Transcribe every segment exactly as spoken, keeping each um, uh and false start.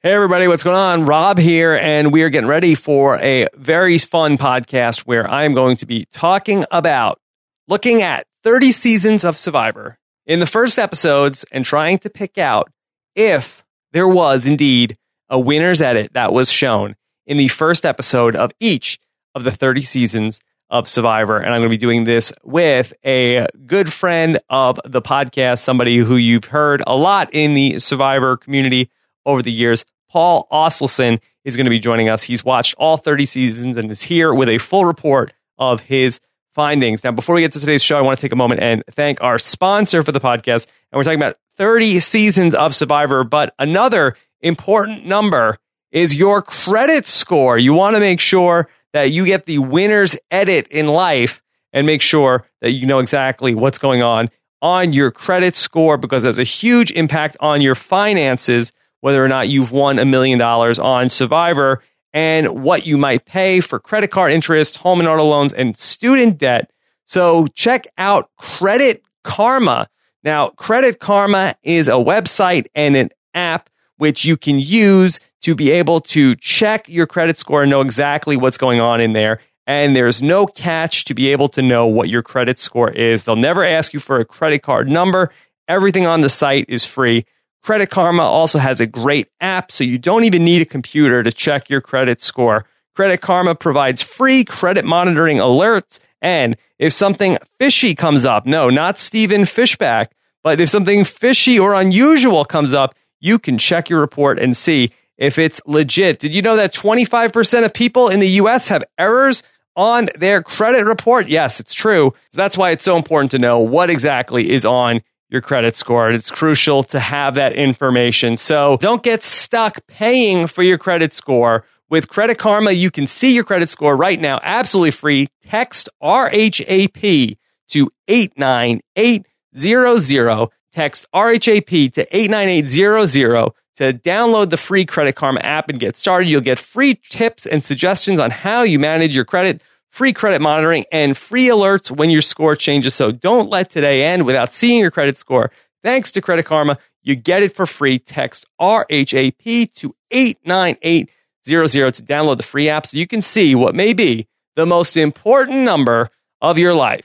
Hey everybody, what's going on? Rob here, and we are getting ready for a very fun podcast where I am going to be talking about looking at thirty seasons of Survivor in the first episodes and trying to pick out if there was indeed a winner's edit that was shown in the first episode of each of the thirty seasons of Survivor. And I'm going to be doing this with a good friend of the podcast, somebody who you've heard a lot in the Survivor community over the years. Paul Asleson is going to be joining us. He's watched all thirty seasons and is here with a full report of his findings. Now, before we get to today's show, I want to take a moment and thank our sponsor for the podcast. And we're talking about thirty seasons of Survivor, but another important number is your credit score. You want to make sure that you get the winner's edit in life and make sure that you know exactly what's going on on your credit score, because that's a huge impact on your finances, whether or not you've won a million dollars on Survivor, and what you might pay for credit card interest, home and auto loans, and student debt. So check out Credit Karma. Now, Credit Karma is a website and an app which you can use to be able to check your credit score and know exactly what's going on in there. And there's no catch to be able to know what your credit score is. They'll never ask you for a credit card number. Everything on the site is free. Credit Karma also has a great app, so you don't even need a computer to check your credit score. Credit Karma provides free credit monitoring alerts, and if something fishy comes up, no, not Steven Fishback, but if something fishy or unusual comes up, you can check your report and see if it's legit. Did you know that twenty-five percent of people in the U S have errors on their credit report? Yes, it's true. So that's why it's so important to know what exactly is on your credit score. It's crucial to have that information. So don't get stuck paying for your credit score. With Credit Karma, you can see your credit score right now, absolutely free. Text R H A P to eight nine eight zero zero. Text R H A P to eight nine eight zero zero to download the free Credit Karma app and get started. You'll get free tips and suggestions on how you manage your credit, free credit monitoring, and free alerts when your score changes. So don't let today end without seeing your credit score. Thanks to Credit Karma, you get it for free. Text R H A P to eight nine eight zero zero to download the free app so you can see what may be the most important number of your life.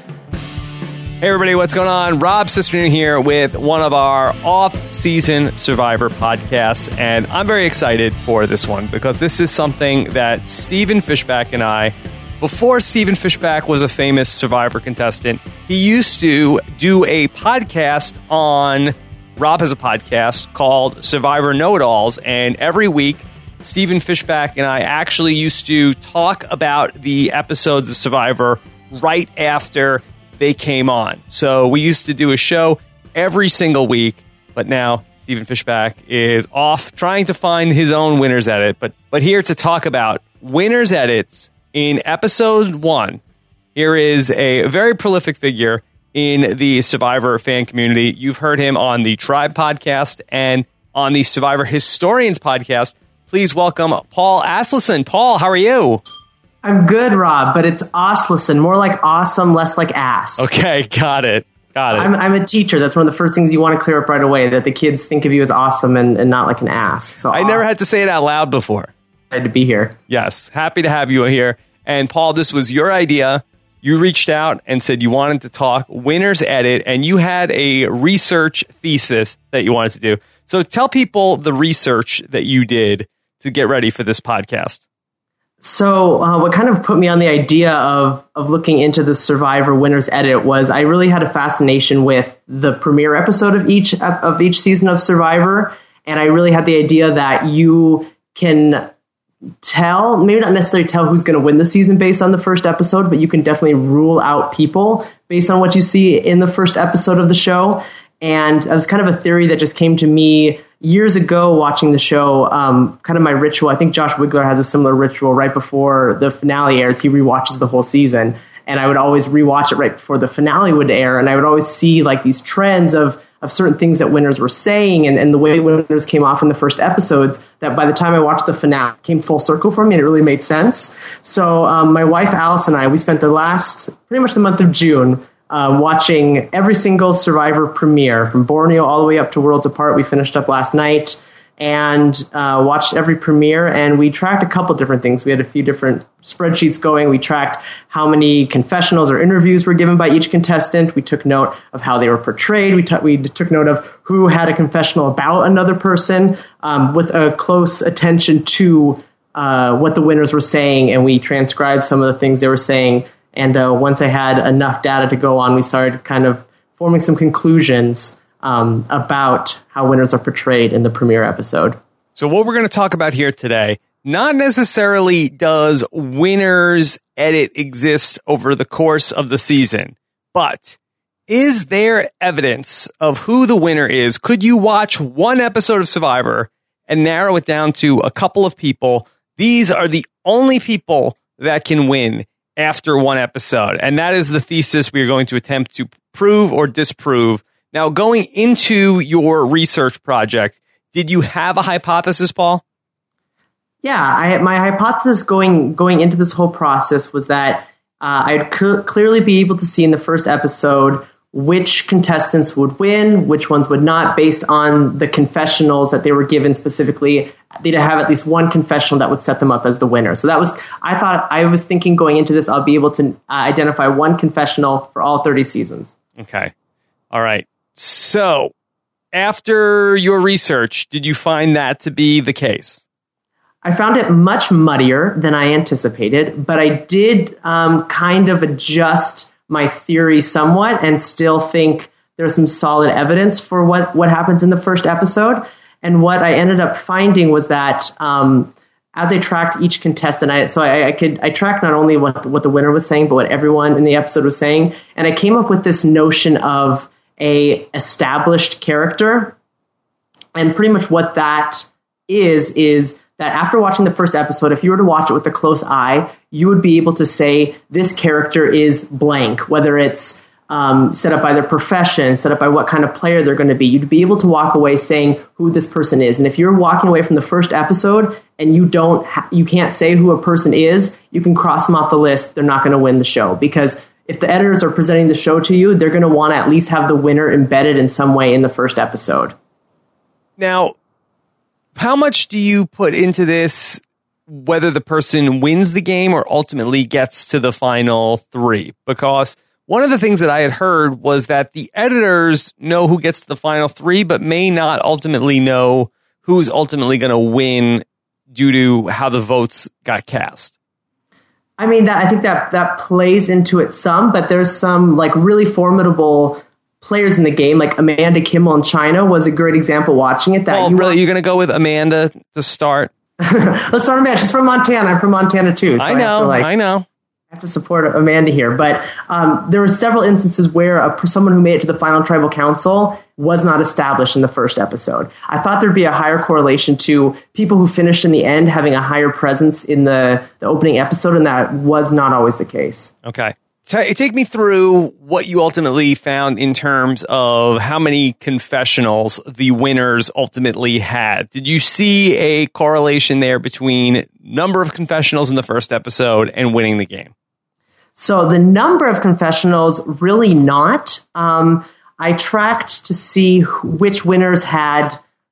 Hey everybody, what's going on? Rob Cistern here with one of our off-season Survivor podcasts, and I'm very excited for this one because this is something that Steven Fishback and I, before Steven Fishback was a famous Survivor contestant, he used to do a podcast on, Rob has a podcast called Survivor Know-It-Alls, and every week, Steven Fishback and I actually used to talk about the episodes of Survivor right after they came on. So we used to do a show every single week, but now Steven Fishback is off trying to find his own winner's edit. But but here to talk about winner's edits in episode one, here is a very prolific figure in the Survivor fan community. You've heard him on the Tribe podcast and on the Survivor Historians podcast. Please welcome Paul Asleson. Paul, how are you? I'm good, Rob, but it's Asleson, more like awesome, less like ass. Okay, got it. Got it. I'm, I'm a teacher. That's one of the first things you want to clear up right away, that the kids think of you as awesome and, and not like an ass. So I awesome. never had to say it out loud before. Glad to be here. Yes, happy to have you here. And Paul, this was your idea. You reached out and said you wanted to talk winner's edit, and you had a research thesis that you wanted to do. So tell people the research that you did to get ready for this podcast. So uh, what kind of put me on the idea of of looking into the Survivor Winner's Edit was I really had a fascination with the premiere episode of each of each season of Survivor, and I really had the idea that you can tell, maybe not necessarily tell who's going to win the season based on the first episode, but you can definitely rule out people based on what you see in the first episode of the show. And it was kind of a theory that just came to me years ago watching the show. Um, kind of my ritual. I think Josh Wigler has a similar ritual. Right before the finale airs, he rewatches the whole season. And I would always rewatch it right before the finale would air. And I would always see like these trends of of certain things that winners were saying and, and the way winners came off in the first episodes, that by the time I watched the finale, it came full circle for me and it really made sense. So um, my wife, Alice, and I, we spent the last, pretty much the month of June, uh, watching every single Survivor premiere from Borneo all the way up to Worlds Apart. We finished up last night. and uh, watched every premiere, and we tracked a couple different things. We had a few different spreadsheets going. We tracked how many confessionals or interviews were given by each contestant. We took note of how they were portrayed. We, t- we took note of who had a confessional about another person, um, with a close attention to uh, what the winners were saying, and we transcribed some of the things they were saying. And uh, once I had enough data to go on, we started kind of forming some conclusions Um, about how winners are portrayed in the premiere episode. So what we're going to talk about here today, not necessarily does winners edit exist over the course of the season, but is there evidence of who the winner is? Could you watch one episode of Survivor and narrow it down to a couple of people? These are the only people that can win after one episode. And that is the thesis we are going to attempt to prove or disprove. Now, going into your research project, did you have a hypothesis, Paul? Yeah, I, my hypothesis going going into this whole process was that uh, I'd cl- clearly be able to see in the first episode which contestants would win, which ones would not, based on the confessionals that they were given specifically. They'd have at least one confessional that would set them up as the winner. So that was, I thought, I was thinking going into this, I'll be able to uh, identify one confessional for all thirty seasons. Okay. All right. So, after your research, did you find that to be the case? I found it much muddier than I anticipated, but I did um, kind of adjust my theory somewhat and still think there's some solid evidence for what, what happens in the first episode. And what I ended up finding was that um, as I tracked each contestant, I, so I, I could I tracked not only what, what the winner was saying, but what everyone in the episode was saying. And I came up with this notion of a established character, and pretty much what that is is that after watching the first episode, if you were to watch it with a close eye, you would be able to say this character is blank, whether it's um, set up by their profession, set up by what kind of player they're going to be. You'd be able to walk away saying who this person is. And if you're walking away from the first episode and you don't ha- you can't say who a person is, you can cross them off the list. They're not going to win the show, because if the editors are presenting the show to you, they're going to want to at least have the winner embedded in some way in the first episode. Now, how much do you put into this, whether the person wins the game or ultimately gets to the final three? Because one of the things that I had heard was that the editors know who gets to the final three, but may not ultimately know who's ultimately going to win due to how the votes got cast. I mean, that I think that that plays into it some, but there's some like really formidable players in the game, like Amanda Kimmel in China was a great example watching it. That oh, you really? You're going to go with Amanda to start? Let's start Amanda. She's from Montana. I'm from Montana too. So I know. I, to, like, I know. I have to support Amanda here. But um, there were several instances where a, someone who made it to the final tribal council was not established in the first episode. I thought there'd be a higher correlation to people who finished in the end having a higher presence in the, the opening episode, and that was not always the case. Okay. T- take me through what you ultimately found in terms of how many confessionals the winners ultimately had. Did you see a correlation there between number of confessionals in the first episode and winning the game? So the number of confessionals, really not. Um, I tracked to see which winners had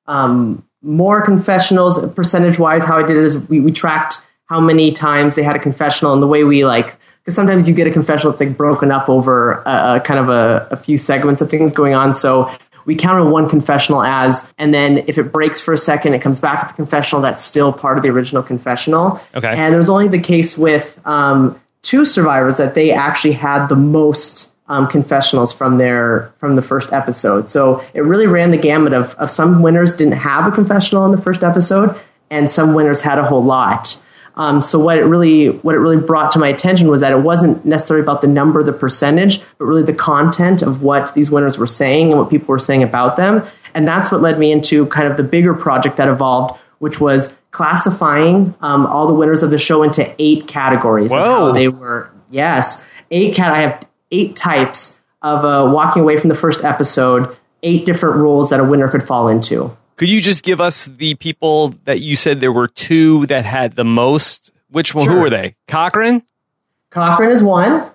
um, more confessionals percentage-wise. How I did it is we, we tracked how many times they had a confessional, and the way we like, because sometimes you get a confessional that's like broken up over a, a kind of a, a few segments of things going on. So we counted one confessional as, and then if it breaks for a second, it comes back to the confessional. That's still part of the original confessional. Okay. And it was only the case with um, two survivors that they actually had the most um, confessionals from their from the first episode. So it really ran the gamut of, of some winners didn't have a confessional in the first episode, and some winners had a whole lot. Um, so what it really what it really brought to my attention was that it wasn't necessarily about the number, the percentage, but really the content of what these winners were saying and what people were saying about them. And that's what led me into kind of the bigger project that evolved, which was classifying um, all the winners of the show into eight categories. Whoa. Of how they were, yes, eight cat. I have eight types of uh, walking away from the first episode, eight different rules that a winner could fall into. Could you just give us the people that you said there were two that had the most? Which one? Sure. Who were they? Cochran? Cochran is one.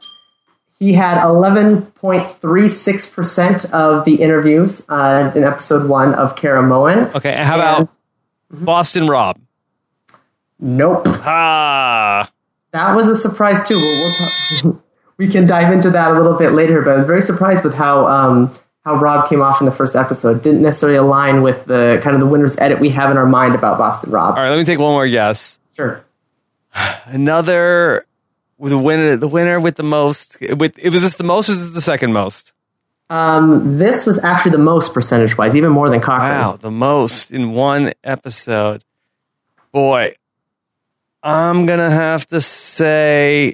He had eleven point three six percent of the interviews uh, in episode one of Kara Moen. Okay, and how about Boston Rob. Nope. Ah. That was a surprise too. We'll, we'll we can dive into that a little bit later, but I was very surprised with how um, how Rob came off in the first episode. Didn't necessarily align with the kind of the winner's edit we have in our mind about Boston Rob. All right, let me take one more guess. Sure. Another with the winner, the winner with the most. With it was this the most or was this the second most? Um, this was actually the most percentage wise, even more than Cochran. Wow, the most in one episode. Boy, I'm gonna have to say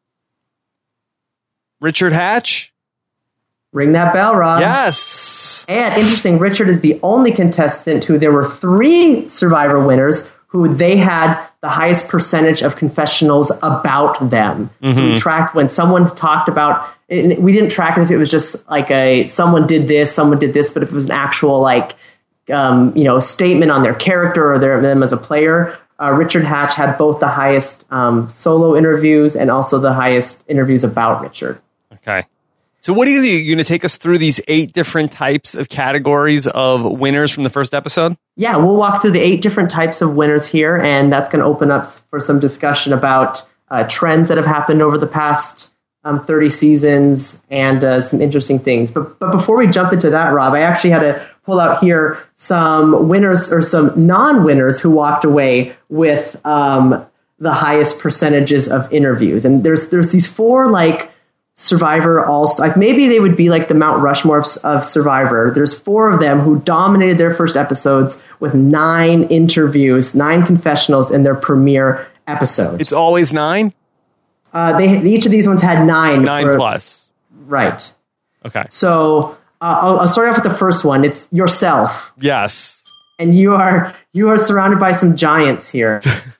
Richard Hatch. Ring that bell, Rob. Yes. And interesting, Richard is the only contestant who there were three Survivor winners who they had the highest percentage of confessionals about them. Mm-hmm. So we tracked when someone talked about it, we didn't track it if it was just like a someone did this, someone did this, but if it was an actual like um, you know statement on their character or their them as a player. Uh, Richard Hatch had both the highest um, solo interviews and also the highest interviews about Richard. Okay. So what are you going to do? You're going to take us through these eight different types of categories of winners from the first episode? Yeah, we'll walk through the eight different types of winners here, and that's going to open up for some discussion about uh, trends that have happened over the past um, thirty seasons and uh, some interesting things. But, but before we jump into that, Rob, I actually had to pull out here some winners or some non-winners who walked away with um, the highest percentages of interviews. And there's there's these four like Survivor all like maybe they would be like the Mount Rushmore of, of Survivor. There's four of them who dominated their first episodes with nine interviews, nine confessionals in their premiere episode. It's always nine? Uh, they each of these ones had nine. Nine for, plus. Right. Okay. So uh, I'll, I'll start off with the first one. It's yourself. Yes. And you are you are surrounded by some giants here.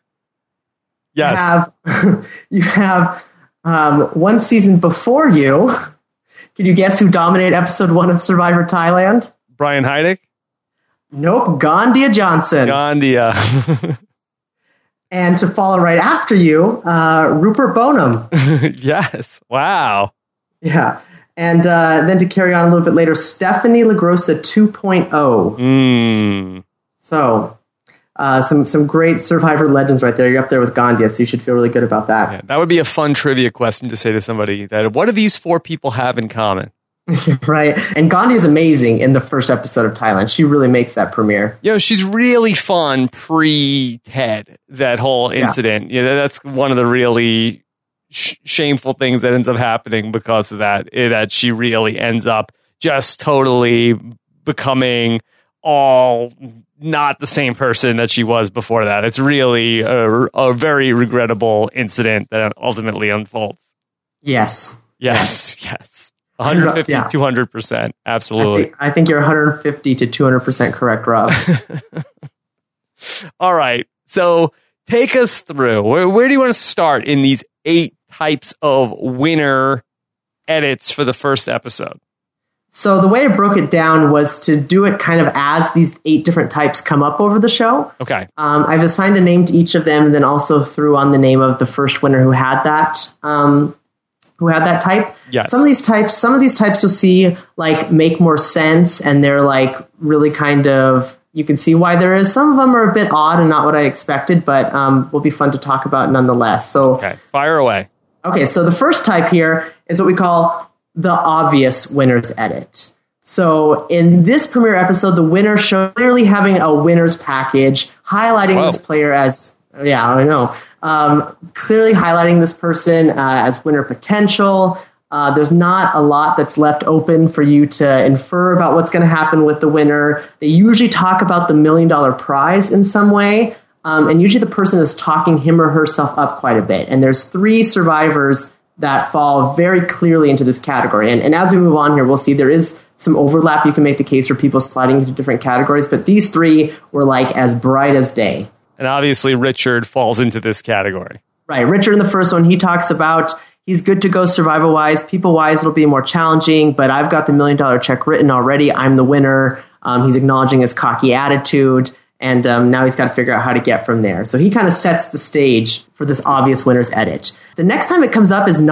Yes. You have you have um, one season before you. Can you guess who dominated episode one of Survivor Thailand? Brian Heidick? Nope, Gandia Johnson. Gandia. And to follow right after you, uh, Rupert Boneham. Yes. Wow. Yeah. And uh, then to carry on a little bit later, Stephanie LaGrossa two point oh. Mm. So uh, some some great Survivor legends right there. You're up there with Gandia, so you should feel really good about that. Yeah, that would be a fun trivia question to say to somebody that what do these four people have in common? Right. And Gandhi is amazing in the first episode of Thailand. She really makes that premiere. You know, she's really fun pre-Ted, that whole incident. Yeah. You know, that's one of the really sh- shameful things that ends up happening because of that, eh, that she really ends up just totally becoming all not the same person that she was before that. It's really a, a very regrettable incident that ultimately unfolds. Yes. Yes, yes. one hundred fifty, yeah. two hundred percent. Absolutely. I think, I think you're one hundred fifty to two hundred percent correct, Rob. All right. So take us through. Where, where do you want to start in these eight types of winner edits for the first episode? So the way I broke it down was to do it kind of as these eight different types come up over the show. Okay. Um, I've assigned a name to each of them and then also threw on the name of the first winner who had that um who had that type. Yes. Some of these types, some of these types you'll see like make more sense and they're like really kind of, you can see why there is. Some of them are a bit odd and not what I expected, but um, will be fun to talk about nonetheless. So, okay, fire away. Okay, so the first type here is what we call the obvious winner's edit. So in this premiere episode, the winner shows clearly having a winner's package, highlighting Whoa. this player as, yeah, I know. Um, clearly highlighting this person uh, as winner potential. Uh, there's not a lot that's left open for you to infer about what's going to happen with the winner. They usually talk about the million dollar prize in some way. Um, and usually the person is talking him or herself up quite a bit. And there's three survivors that fall very clearly into this category. And, and as we move on here, we'll see there is some overlap. You can make the case for people sliding into different categories. But these three were like as bright as day. And obviously, Richard falls into this category. Right. Richard in the first one, he talks about he's good to go survival-wise. People-wise, it'll be more challenging, but I've got the million-dollar check written already. I'm the winner. Um, he's acknowledging his cocky attitude, and um, now he's got to figure out how to get from there. So he kind of sets the stage for this obvious winner's edit. The next time it comes up is not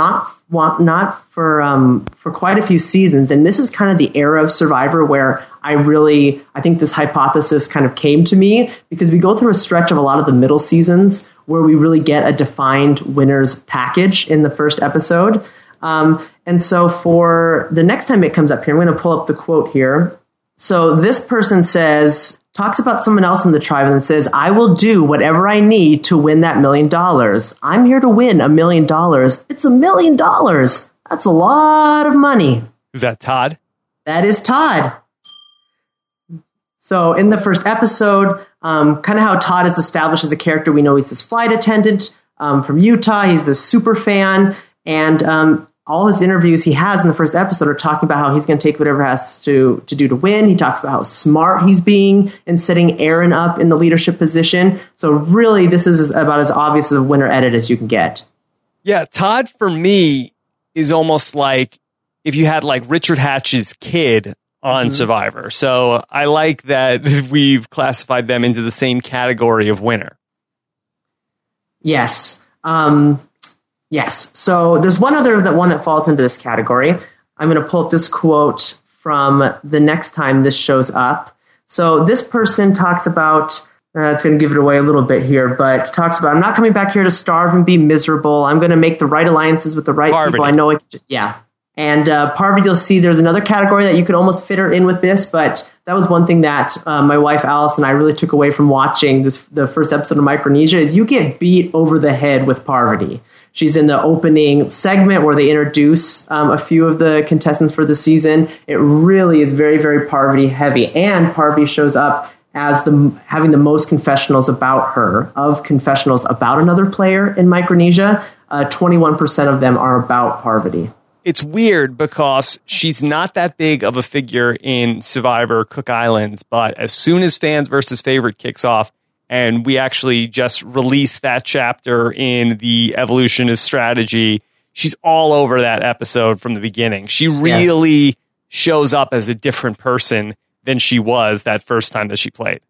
want not for um, for quite a few seasons, and this is kind of the era of Survivor where I really I think this hypothesis kind of came to me because we go through a stretch of a lot of the middle seasons where we really get a defined winners package in the first episode. Um, and so for the next time it comes up here, I'm going to pull up the quote here. So this person says, talks about someone else in the tribe and says, I will do whatever I need to win that million dollars. I'm here to win a million dollars. It's a million dollars. That's a lot of money. Is that Todd? That is Todd. So in the first episode, um, kind of how Todd is established as a character, we know he's this flight attendant um, from Utah. He's this super fan. And um, all his interviews he has in the first episode are talking about how he's going to take whatever he has to, to do to win. He talks about how smart he's being in setting Aaron up in the leadership position. So really, this is about as obvious a winner edit as you can get. Yeah, Todd, for me, is almost like if you had like Richard Hatch's kid on mm-hmm. Survivor. So I like that we've classified them into the same category of winner. Yes. Um Yes. So there's one other that one that falls into this category. I'm going to pull up this quote from the next time this shows up. So this person talks about, uh, it's going to give it away a little bit here, but talks about, I'm not coming back here to starve and be miserable. I'm going to make the right alliances with the right Parvati. people. I know it's, yeah. And uh, Parvati, you'll see there's another category that you could almost fit her in with this, but that was one thing that uh, my wife Alice and I really took away from watching this the first episode of Micronesia is you get beat over the head with Parvati. She's in the opening segment where they introduce um, a few of the contestants for the season. It really is very, very Parvati heavy. And Parvati shows up as the having the most confessionals about her, of confessionals about another player in Micronesia. Uh, twenty-one percent of them are about Parvati. It's weird because she's not that big of a figure in Survivor Cook Islands, but as soon as Fans versus Favorite kicks off, and we actually just released that chapter in the Evolution of Strategy, she's all over that episode from the beginning. She really yes. shows up as a different person than she was that first time that she played.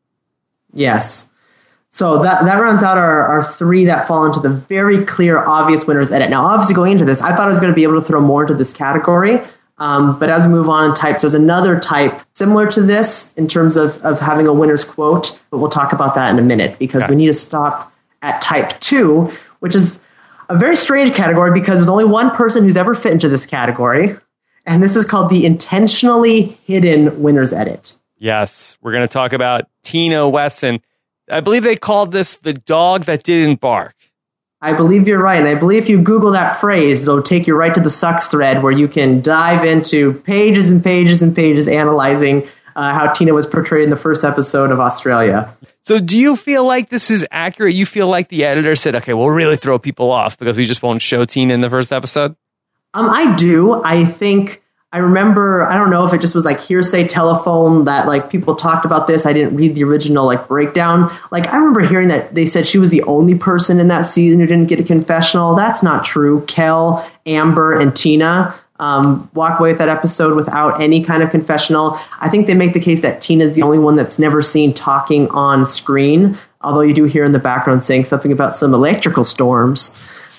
Yes. So that, that rounds out our, our three that fall into the very clear, obvious winners edit. Now, obviously going into this, I thought I was going to be able to throw more into this category. Um, but as we move on in types, there's another type similar to this in terms of, of having a winner's quote, but we'll talk about that in a minute because okay. we need to stop at type two, which is a very strange category because there's only one person who's ever fit into this category, and this is called the intentionally hidden winner's edit. Yes, we're going to talk about Tina Wesson. I believe they called this the dog that didn't bark. I believe you're right. And I believe if you Google that phrase, it'll take you right to the Sucks thread where you can dive into pages and pages and pages analyzing uh, how Tina was portrayed in the first episode of Australia. So do you feel like this is accurate? You feel like the editor said, okay, we'll really throw people off because we just won't show Tina in the first episode? Um, I do. I think... I remember, I don't know if it just was like hearsay telephone that like people talked about this. I didn't read the original like breakdown. Like I remember hearing that they said she was the only person in that season who didn't get a confessional. That's not true. Kel, Amber, and Tina um, walk away with that episode without any kind of confessional. I think they make the case that Tina's the only one that's never seen talking on screen, although you do hear in the background saying something about some electrical storms.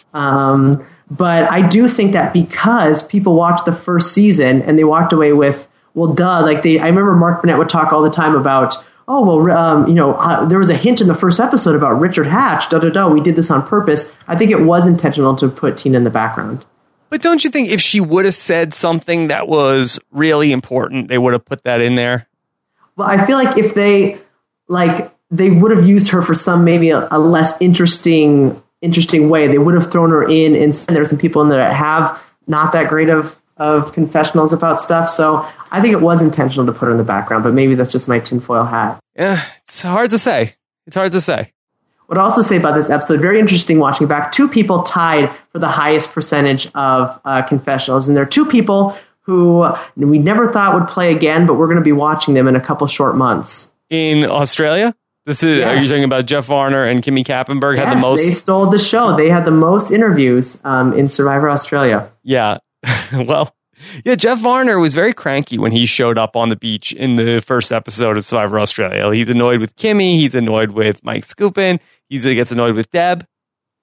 Um But I do think that because people watched the first season and they walked away with, well, duh, like they, I remember Mark Burnett would talk all the time about, oh, well, um, you know, uh, there was a hint in the first episode about Richard Hatch, da, da, da, we did this on purpose. I think it was intentional to put Tina in the background. But don't you think if she would have said something that was really important, they would have put that in there? Well, I feel like if they, like, they would have used her for some maybe a, a less interesting interesting way. They would have thrown her in, and there's some people in there that have not that great of, of confessionals about stuff. So I think it was intentional to put her in the background, but maybe that's just my tinfoil hat. Yeah, it's hard to say. It's hard to say. What I'll also say about this episode, very interesting watching back, two people tied for the highest percentage of uh, confessionals. And there are two people who we never thought would play again, but we're going to be watching them in a couple short months. In Australia? This is. Yes. Are you talking about Jeff Varner and Kimmy Kappenberg? Yes, had the most. They stole the show. They had the most interviews um, in Survivor Australia. Yeah. Well, yeah, Jeff Varner was very cranky when he showed up on the beach in the first episode of Survivor Australia. He's annoyed with Kimmy. He's annoyed with Mike Skupin. He gets annoyed with Deb.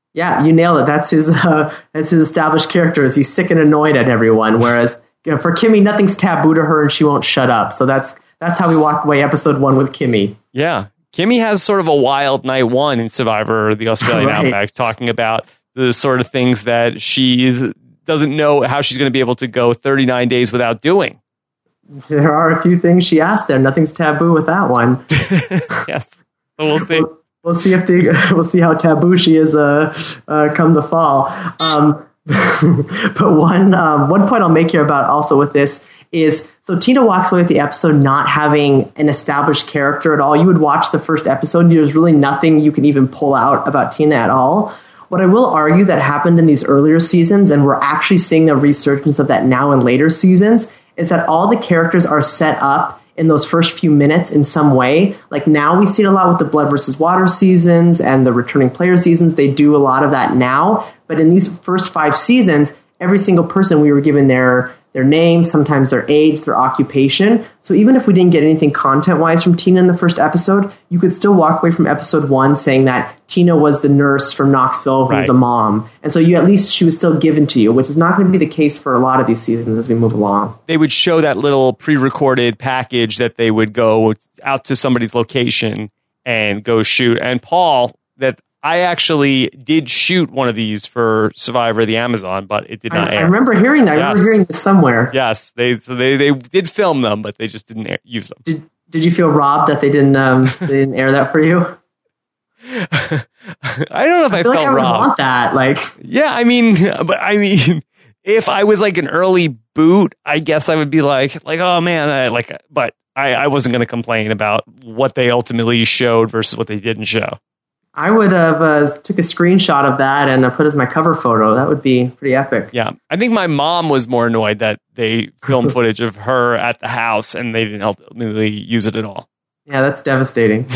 Yeah, you nailed it. That's his uh, that's his established character. Is he's sick and annoyed at everyone. Whereas you know, for Kimmy, nothing's taboo to her, and she won't shut up. So that's that's how we walked away episode one with Kimmy. Yeah, Kimmy has sort of a wild night one in Survivor, the Australian Right. Outback, talking about the sort of things that she is, doesn't know how she's going to be able to go thirty-nine days without doing. There are a few things she asked there. Nothing's taboo with that one. Yes, so we'll see. We'll, we'll see if the we'll see how taboo she is uh, uh, come the fall. Um, but one um, one point I'll make here about also with this is so Tina walks away with the episode not having an established character at all. You would watch the first episode, and there's really nothing you can even pull out about Tina at all. What I will argue that happened in these earlier seasons, and we're actually seeing a resurgence of that now in later seasons, is that all the characters are set up in those first few minutes in some way. Like now we see it a lot with the Blood versus Water seasons and the returning player seasons. They do a lot of that now. But in these first five seasons, every single person we were given their their name, sometimes their age, their occupation. So even if we didn't get anything content-wise from Tina in the first episode, you could still walk away from episode one saying that Tina was the nurse from Knoxville who Right. was a mom. And so you at least she was still given to you, which is not going to be the case for a lot of these seasons as we move along. They would show that little pre-recorded package that they would go out to somebody's location and go shoot. And Paul, that I actually did shoot one of these for Survivor the Amazon, but it did not I, air. I remember hearing that. I Yes. remember hearing this somewhere. Yes, they so they, they did film them, but they just didn't air, use them. Did Did you feel robbed that they didn't um, they didn't air that for you? I don't know if I, I feel felt like I would robbed. want that. Like, Yeah, I mean, but I mean, if I was like an early boot, I guess I would be like, like, oh man, I like, but I, I wasn't going to complain about what they ultimately showed versus what they didn't show. I would have uh, took a screenshot of that and uh, put as my cover photo. That would be pretty epic. Yeah, I think my mom was more annoyed that they filmed footage of her at the house and they didn't ultimately use it at all. Yeah, that's devastating.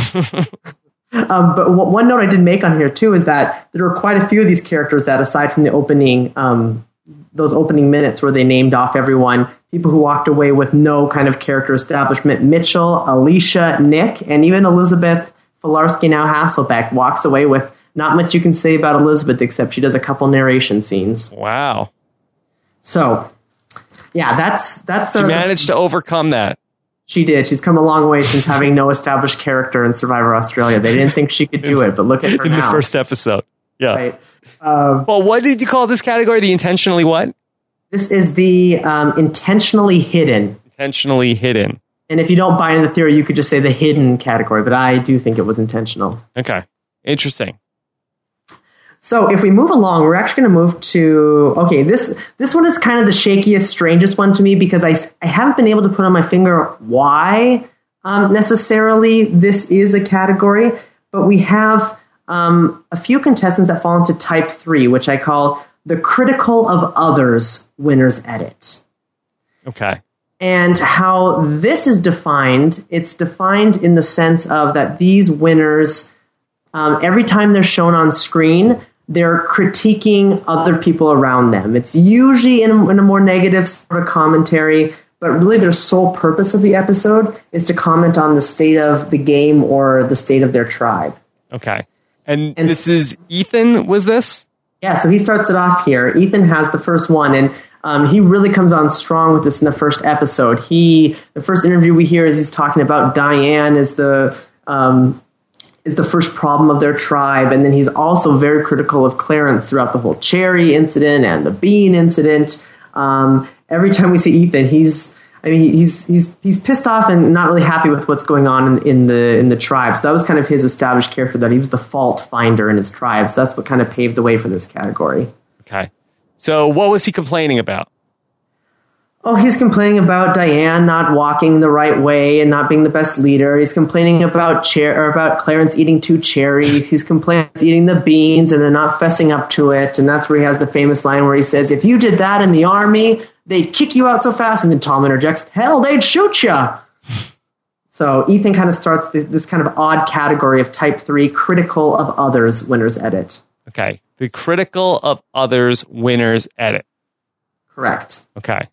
um, but w- one note I did make on here too is that there were quite a few of these characters that, aside from the opening, um, those opening minutes where they named off everyone, people who walked away with no kind of character establishment. Mitchell, Alicia, Nick, and even Elizabeth Filarski, now Hasselbeck, walks away with not much you can say about Elizabeth except she does a couple narration scenes. Wow. So, yeah, that's that's the, She managed to overcome that. She did. She's come a long way since having no established character in Survivor Australia. They didn't think she could do it, but look at her In now. the first episode. Yeah. Right. Um, Well, what did you call this category? The intentionally what? this is the um, intentionally hidden. Intentionally hidden. And if you don't buy into the theory, you could just say the hidden category, but I do think it was intentional. Okay. Interesting. So if we move along, we're actually going to move to, okay, this this one is kind of the shakiest, strangest one to me because I, I haven't been able to put on my finger why um, necessarily this is a category, but we have um, a few contestants that fall into type three, which I call the critical of others winner's edit. Okay. And how this is defined, it's defined in the sense of that these winners, um, every time they're shown on screen, they're critiquing other people around them. It's usually in a, in a more negative sort of commentary, but really their sole purpose of the episode is to comment on the state of the game or the state of their tribe. Okay. And, And- this is Ethan, was this? Yeah, so he starts it off here. Ethan has the first one, and um, he really comes on strong with this in the first episode. He, the first interview we hear is he's talking about Diane as the um, is the first problem of their tribe, and then he's also very critical of Clarence throughout the whole cherry incident and the bean incident. Um, every time we see Ethan, he's I mean he's he's he's pissed off and not really happy with what's going on in, in the in the tribe. So that was kind of his established character, that he was the fault finder in his tribe. So that's what kind of paved the way for this category. Okay. So what was he complaining about? Oh, he's complaining about Diane not walking the right way and not being the best leader. He's complaining about cher- or about Clarence eating two cherries. He's complaining about eating the beans and then not fessing up to it. And that's where he has the famous line where he says, if you did that in the army, they'd kick you out so fast. And then Tom interjects, hell, they'd shoot you. So Ethan kind of starts this, this kind of odd category of type three, critical of others, winner's edit. Okay. The critical of others winners edit. Correct. Okay.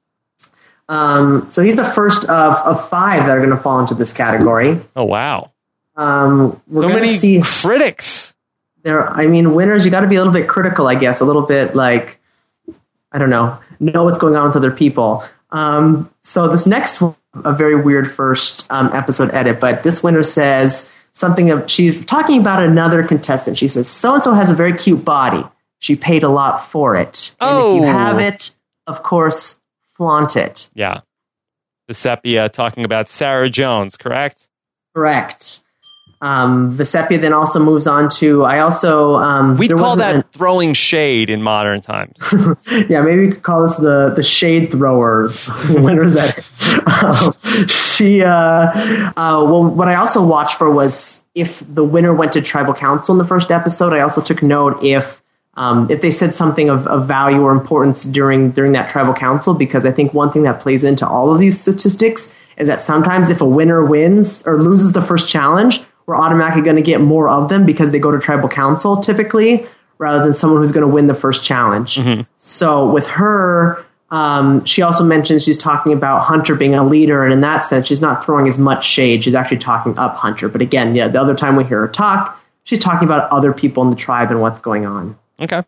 Um, so he's the first of, of five that are going to fall into this category. Oh, wow. Um, we're So going to many see critics. there, I mean, winners, you got to be a little bit critical, I guess, a little bit like, I don't know, know what's going on with other people. Um, so this next one, a very weird first um, episode edit, but this winner says something of, she's talking about another contestant. She says, so-and-so has a very cute body. She paid a lot for it. And oh. if you have it, of course, flaunt it. Yeah. Vecepia talking about Sarah Jones, correct? Correct. Um, Vecepia then also moves on to, I also... Um, We'd call that an, throwing shade in modern times. Yeah, maybe we could call this the, the shade thrower winner's edit. Um, she, uh, uh, well, what I also watched for was if the winner went to tribal council in the first episode. I also took note if um, if they said something of, of value or importance during during that tribal council, because I think one thing that plays into all of these statistics is that sometimes if a winner wins or loses the first challenge, we're automatically going to get more of them because they go to tribal council typically, rather than someone who's going to win the first challenge. Mm-hmm. So with her, um, she also mentions she's talking about Hunter being a leader, and in that sense, she's not throwing as much shade. She's actually talking up Hunter. But again, yeah, the other time we hear her talk, she's talking about other people in the tribe and what's going on. Okay.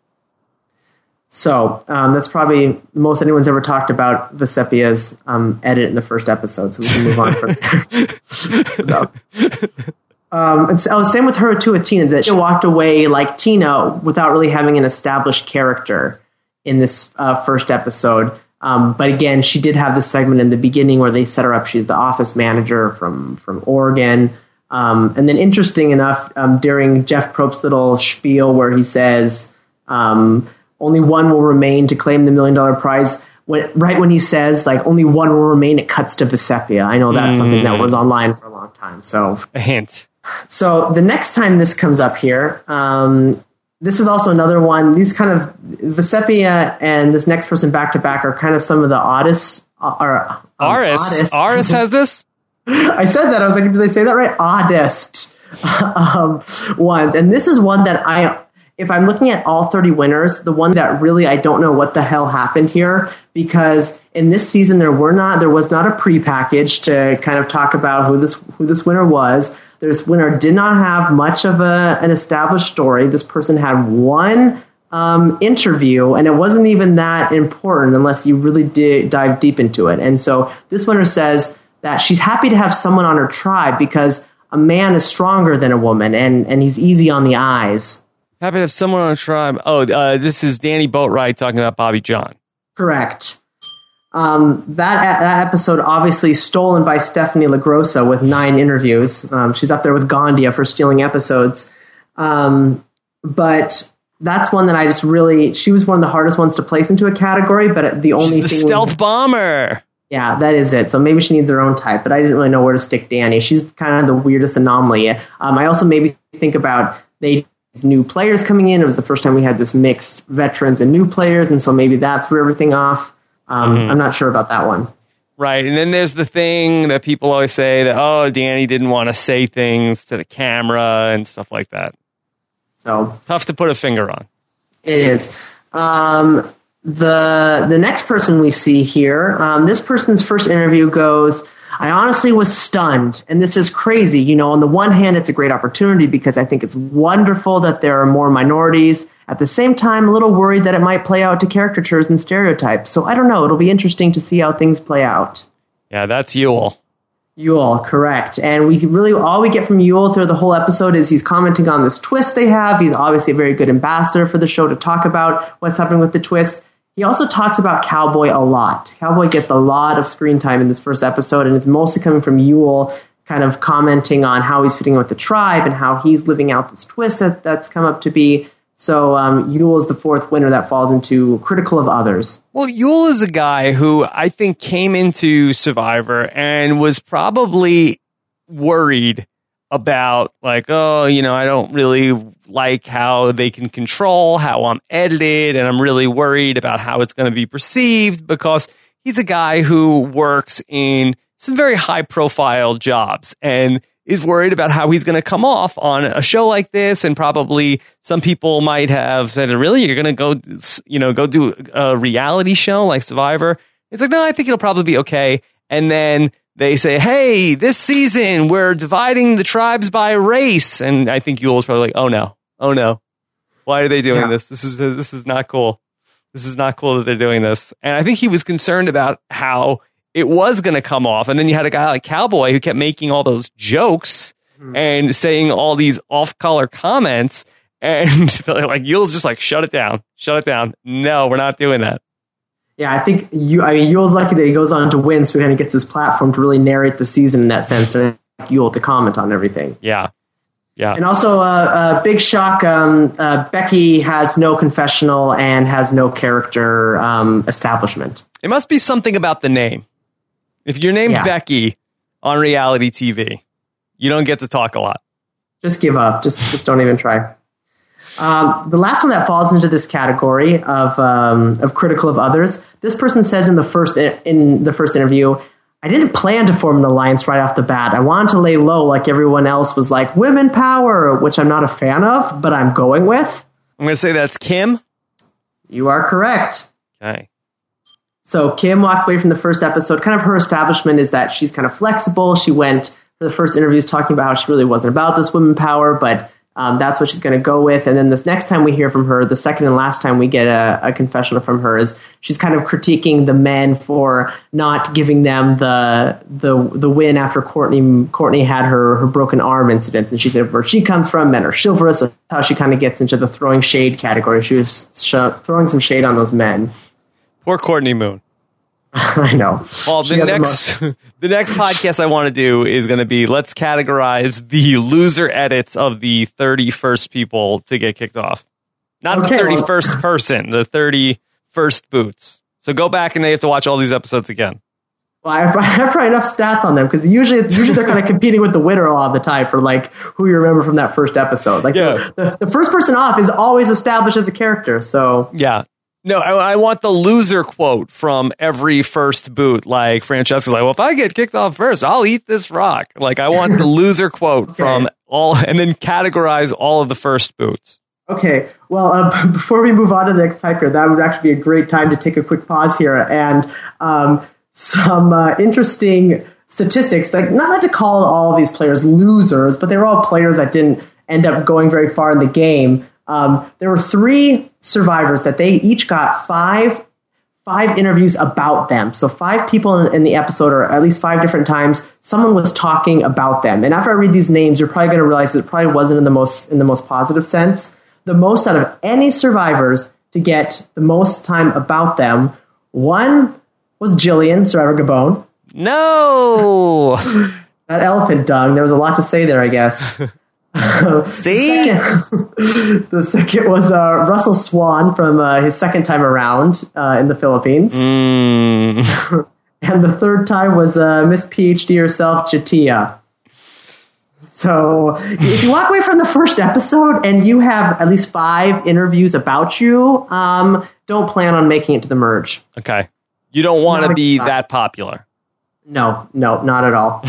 So um, that's probably the most anyone's ever talked about Vecepia's um, edit in the first episode, so we can move on from there. so. Um, and so, oh, same with her too, with Tina, that she walked away like Tina without really having an established character in this uh, first episode. Um, but again, she did have this segment in the beginning where they set her up. She's the office manager from, from Oregon. Um, and then interesting enough, um, during Jeff Probst's little spiel where he says, um, only one will remain to claim the million dollar prize. When, right when he says, like, only one will remain, it cuts to Vecepia. I know that's mm. something that was online for a long time. So a hint. So the next time this comes up here, um, this is also another one. These kind of Vecepia and this next person back to back are kind of some of the oddest. Uh, or, um, Aris, Aris has this. I said that. I was like, did I say that right? Oddest um, ones, and this is one that I. If I'm looking at all thirty winners, the one that really I don't know what the hell happened here, because in this season there were not there was not a pre-package to kind of talk about who this who this winner was. This winner did not have much of a, an established story. This person had one um, interview, and it wasn't even that important unless you really did dive deep into it. And so this winner says that she's happy to have someone on her tribe because a man is stronger than a woman, and, and he's easy on the eyes. Happy to have someone on a tribe. Oh, uh, this is Danny Boatwright talking about Bobby John. Correct. Um, that that episode obviously stolen by Stephanie LaGrossa with nine interviews. Um, she's up there with Gandia for stealing episodes. Um, but that's one that I just really, she was one of the hardest ones to place into a category, but the only she's the thing stealth was, bomber. Yeah, that is it. So maybe she needs her own type, but I didn't really know where to stick Danny. She's kind of the weirdest anomaly. Um, I also maybe think about they new players coming in. It was the first time we had this mixed veterans and new players, and so maybe that threw everything off. Um, mm-hmm. I'm not sure about that one. Right, and then there's the thing that people always say that, oh, Danny didn't want to say things to the camera and stuff like that. So tough to put a finger on. It is. Um, the the next person we see here, um, this person's first interview goes, I honestly was stunned, and this is crazy. You know, on the one hand, it's a great opportunity because I think it's wonderful that there are more minorities. At the same time, a little worried that it might play out to caricatures and stereotypes. So I don't know. It'll be interesting to see how things play out. Yeah, that's Yul. Yul, correct. And we really, all we get from Yul through the whole episode is he's commenting on this twist they have. He's obviously a very good ambassador for the show to talk about what's happening with the twist. He also talks about Cowboy a lot. Cowboy gets a lot of screen time in this first episode, and it's mostly coming from Yul kind of commenting on how he's fitting in with the tribe and how he's living out this twist that, that's come up to be. So um, Yul is the fourth winner that falls into critical of others. Well, Yul is a guy who I think came into Survivor and was probably worried about, like, oh, you know, I don't really like how they can control how I'm edited, and I'm really worried about how it's going to be perceived, because he's a guy who works in some very high-profile jobs and is worried about how he's going to come off on a show like this. And probably some people might have said, really, you're going to go, you know, go do a reality show like Survivor? It's like, no, I think it'll probably be okay. And then they say, hey, this season we're dividing the tribes by race. And I think Yul was probably like, oh no, oh no, Why are they doing Yeah. this? This is this is not cool. This is not cool that they're doing this. And I think he was concerned about how it was going to come off. And then you had a guy like Cowboy who kept making all those jokes mm-hmm. and saying all these off-color comments. And like Yule's just like, shut it down, shut it down. No, we're not doing that. Yeah, I think you. I mean, Yule's lucky that he goes on to win, so he kind of gets his platform to really narrate the season in that sense. And Yule to comment on everything. Yeah, yeah. And also, uh, uh, big shock. Um, uh, Becky has no confessional and has no character um, establishment. It must be something about the name. If you're named yeah. Becky on reality T V, you don't get to talk a lot. Just give up. Just, just don't even try. Um, the last one that falls into this category of um, of critical of others, this person says in the first in the first interview, I didn't plan to form an alliance right off the bat. I wanted to lay low like everyone else was like women power, which I'm not a fan of, but I'm going with. I'm going to say that's Kim. You are correct. Okay. So Kim walks away from the first episode. Kind of her establishment is that she's kind of flexible. She went for the first interviews talking about how she really wasn't about this women power, but Um, that's what she's going to go with. And then the next time we hear from her, the second and last time we get a, a confessional from her, is she's kind of critiquing the men for not giving them the the the win after Courtney Courtney had her, her broken arm incident. And she said where she comes from, men are chivalrous. So that's how she kind of gets into the throwing shade category. She was sh- throwing some shade on those men. Poor Courtney Moon. I know. Well, the next the, the next podcast I want to do is going to be let's categorize the loser edits of the thirty-first people to get kicked off. Not okay, the thirty-first well, person, the thirty-first boots. So go back and they have to watch all these episodes again. Well, I have, I have probably enough stats on them because usually usually they're kind of competing with the winner a lot of the time for like who you remember from that first episode. Like yeah. the, the, the first person off is always established as a character. So yeah. No, I, I want the loser quote from every first boot. Like Francesca's like, well, if I get kicked off first, I'll eat this rock. Like I want the loser quote okay. from all, and then categorize all of the first boots. Okay. Well, uh, before we move on to the next type here, that would actually be a great time to take a quick pause here and um, some uh, interesting statistics. Like not, not to call all of these players losers, but they were all players that didn't end up going very far in the game. Um, there were three survivors that they each got five five interviews about them. So five people in, in the episode, or at least five different times, someone was talking about them. And after I read these names, you're probably going to realize that it probably wasn't in the most in the most positive sense. The most out of any survivors to get the most time about them, one was Jillian, Survivor Gabon. No! That elephant dung. There was a lot to say there, I guess. See? The second, the second was uh, Russell Swan from uh, his second time around uh, in the Philippines. Mm. And the third time was uh, Miss PhD herself, Jatia. So if you walk away from the first episode and you have at least five interviews about you, um, don't plan on making it to the merge. Okay. You don't want to be that popular. No, no, not at all.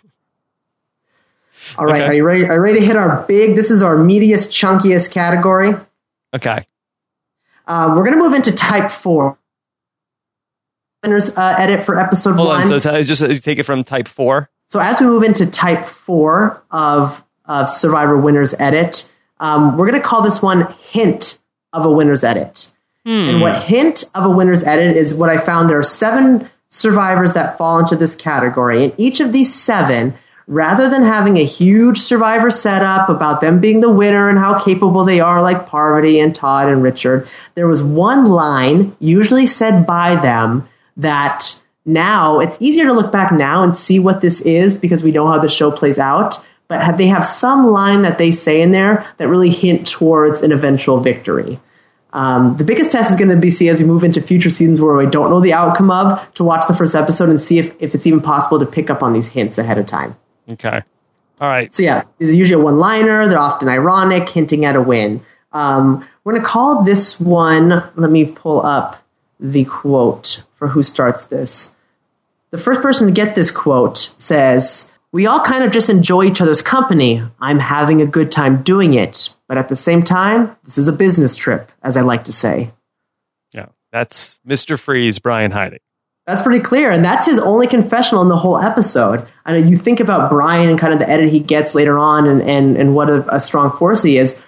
All right, okay. are you ready? Are you ready to hit our big? This is our meatiest, chunkiest category. Okay. Uh, we're going to move into type four. Winners uh, edit for episode Hold one. on, so t- just uh, take it from type four. So as we move into type four of of Survivor winners edit, um, we're going to call this one hint of a winner's edit. Hmm. And what hint of a winner's edit is what I found. There are seven survivors that fall into this category, and each of these seven, rather than having a huge survivor setup about them being the winner and how capable they are, like Parvati and Todd and Richard, there was one line, usually said by them, that now it's easier to look back now and see what this is because we know how the show plays out. But have, they have some line that they say in there that really hint towards an eventual victory. Um, the biggest test is going to be see as we move into future seasons where we don't know the outcome of, to watch the first episode and see if, if it's even possible to pick up on these hints ahead of time. Okay. All right. So yeah, this is usually a one-liner. They're often ironic, hinting at a win. Um, we're going to call this one, let me pull up the quote for who starts this. The first person to get this quote says, "We all kind of just enjoy each other's company. I'm having a good time doing it. But at the same time, this is a business trip, as I like to say." Yeah, that's Mister Freeze, Brian Heidik. That's pretty clear, and that's his only confessional in the whole episode. I know you think about Brian and kind of the edit he gets later on and, and, and what a, a strong force he is.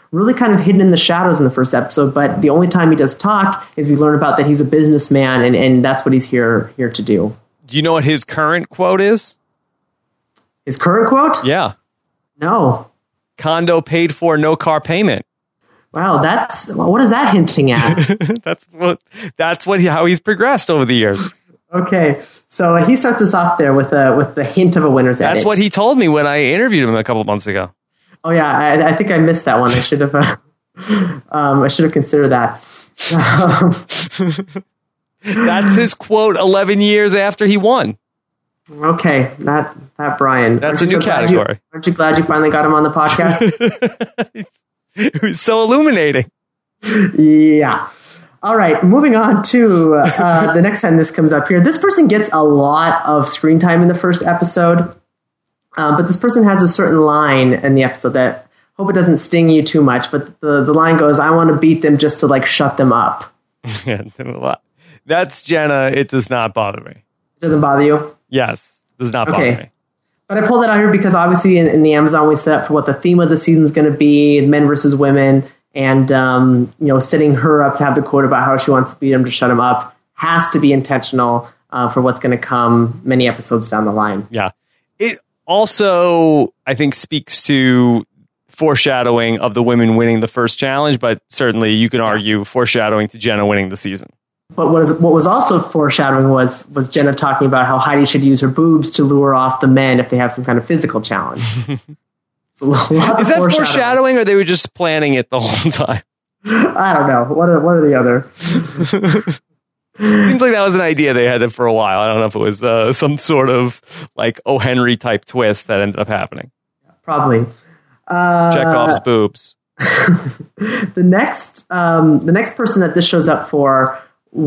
really kind of hidden in the shadows in the first episode. But the only time he does talk is we learn about that he's a businessman, and, and that's what he's here here to do. Do you know what his current quote is? His current quote? Yeah. No. Condo paid for, no car payment. Wow, that's what is that hinting at? that's what that's what he, how he's progressed over the years. Okay, so he starts us off there with a with the hint of a winner's edit. That's what he told me when I interviewed him a couple months ago. Oh yeah, I, I think I missed that one. I should have uh, um, I should have considered that. That's his quote eleven years after he won. Okay, not not Brian. That's aren't a new so category. You, aren't you glad you finally got him on the podcast? It was so illuminating. Yeah. All right, moving on to uh, the next time this comes up here. This person gets a lot of screen time in the first episode, uh, but this person has a certain line in the episode that, hope it doesn't sting you too much, but the, the line goes, I want to beat them just to like shut them up. Yeah, that's Jenna. It does not bother me. It doesn't bother you? Yes, it does not okay. bother me. But I pulled that out here because obviously in, in the Amazon we set up for what the theme of the season is going to be, men versus women, and um, you know, setting her up to have the quote about how she wants to beat him to shut him up has to be intentional uh, for what's going to come many episodes down the line. Yeah. It also, I think, speaks to foreshadowing of the women winning the first challenge, but certainly you can argue foreshadowing to Jenna winning the season. But what, is, what was also foreshadowing was was Jenna talking about how Heidi should use her boobs to lure off the men if they have some kind of physical challenge. So lots is of that foreshadowing, foreshadowing, or they were just planning it the whole time? I don't know. What are, what are the other? Seems like that was an idea they had for a while. I don't know if it was uh, some sort of like O. Henry type twist that ended up happening. Probably. Uh, Chekhov's boobs. the next, um, the next person that this shows up for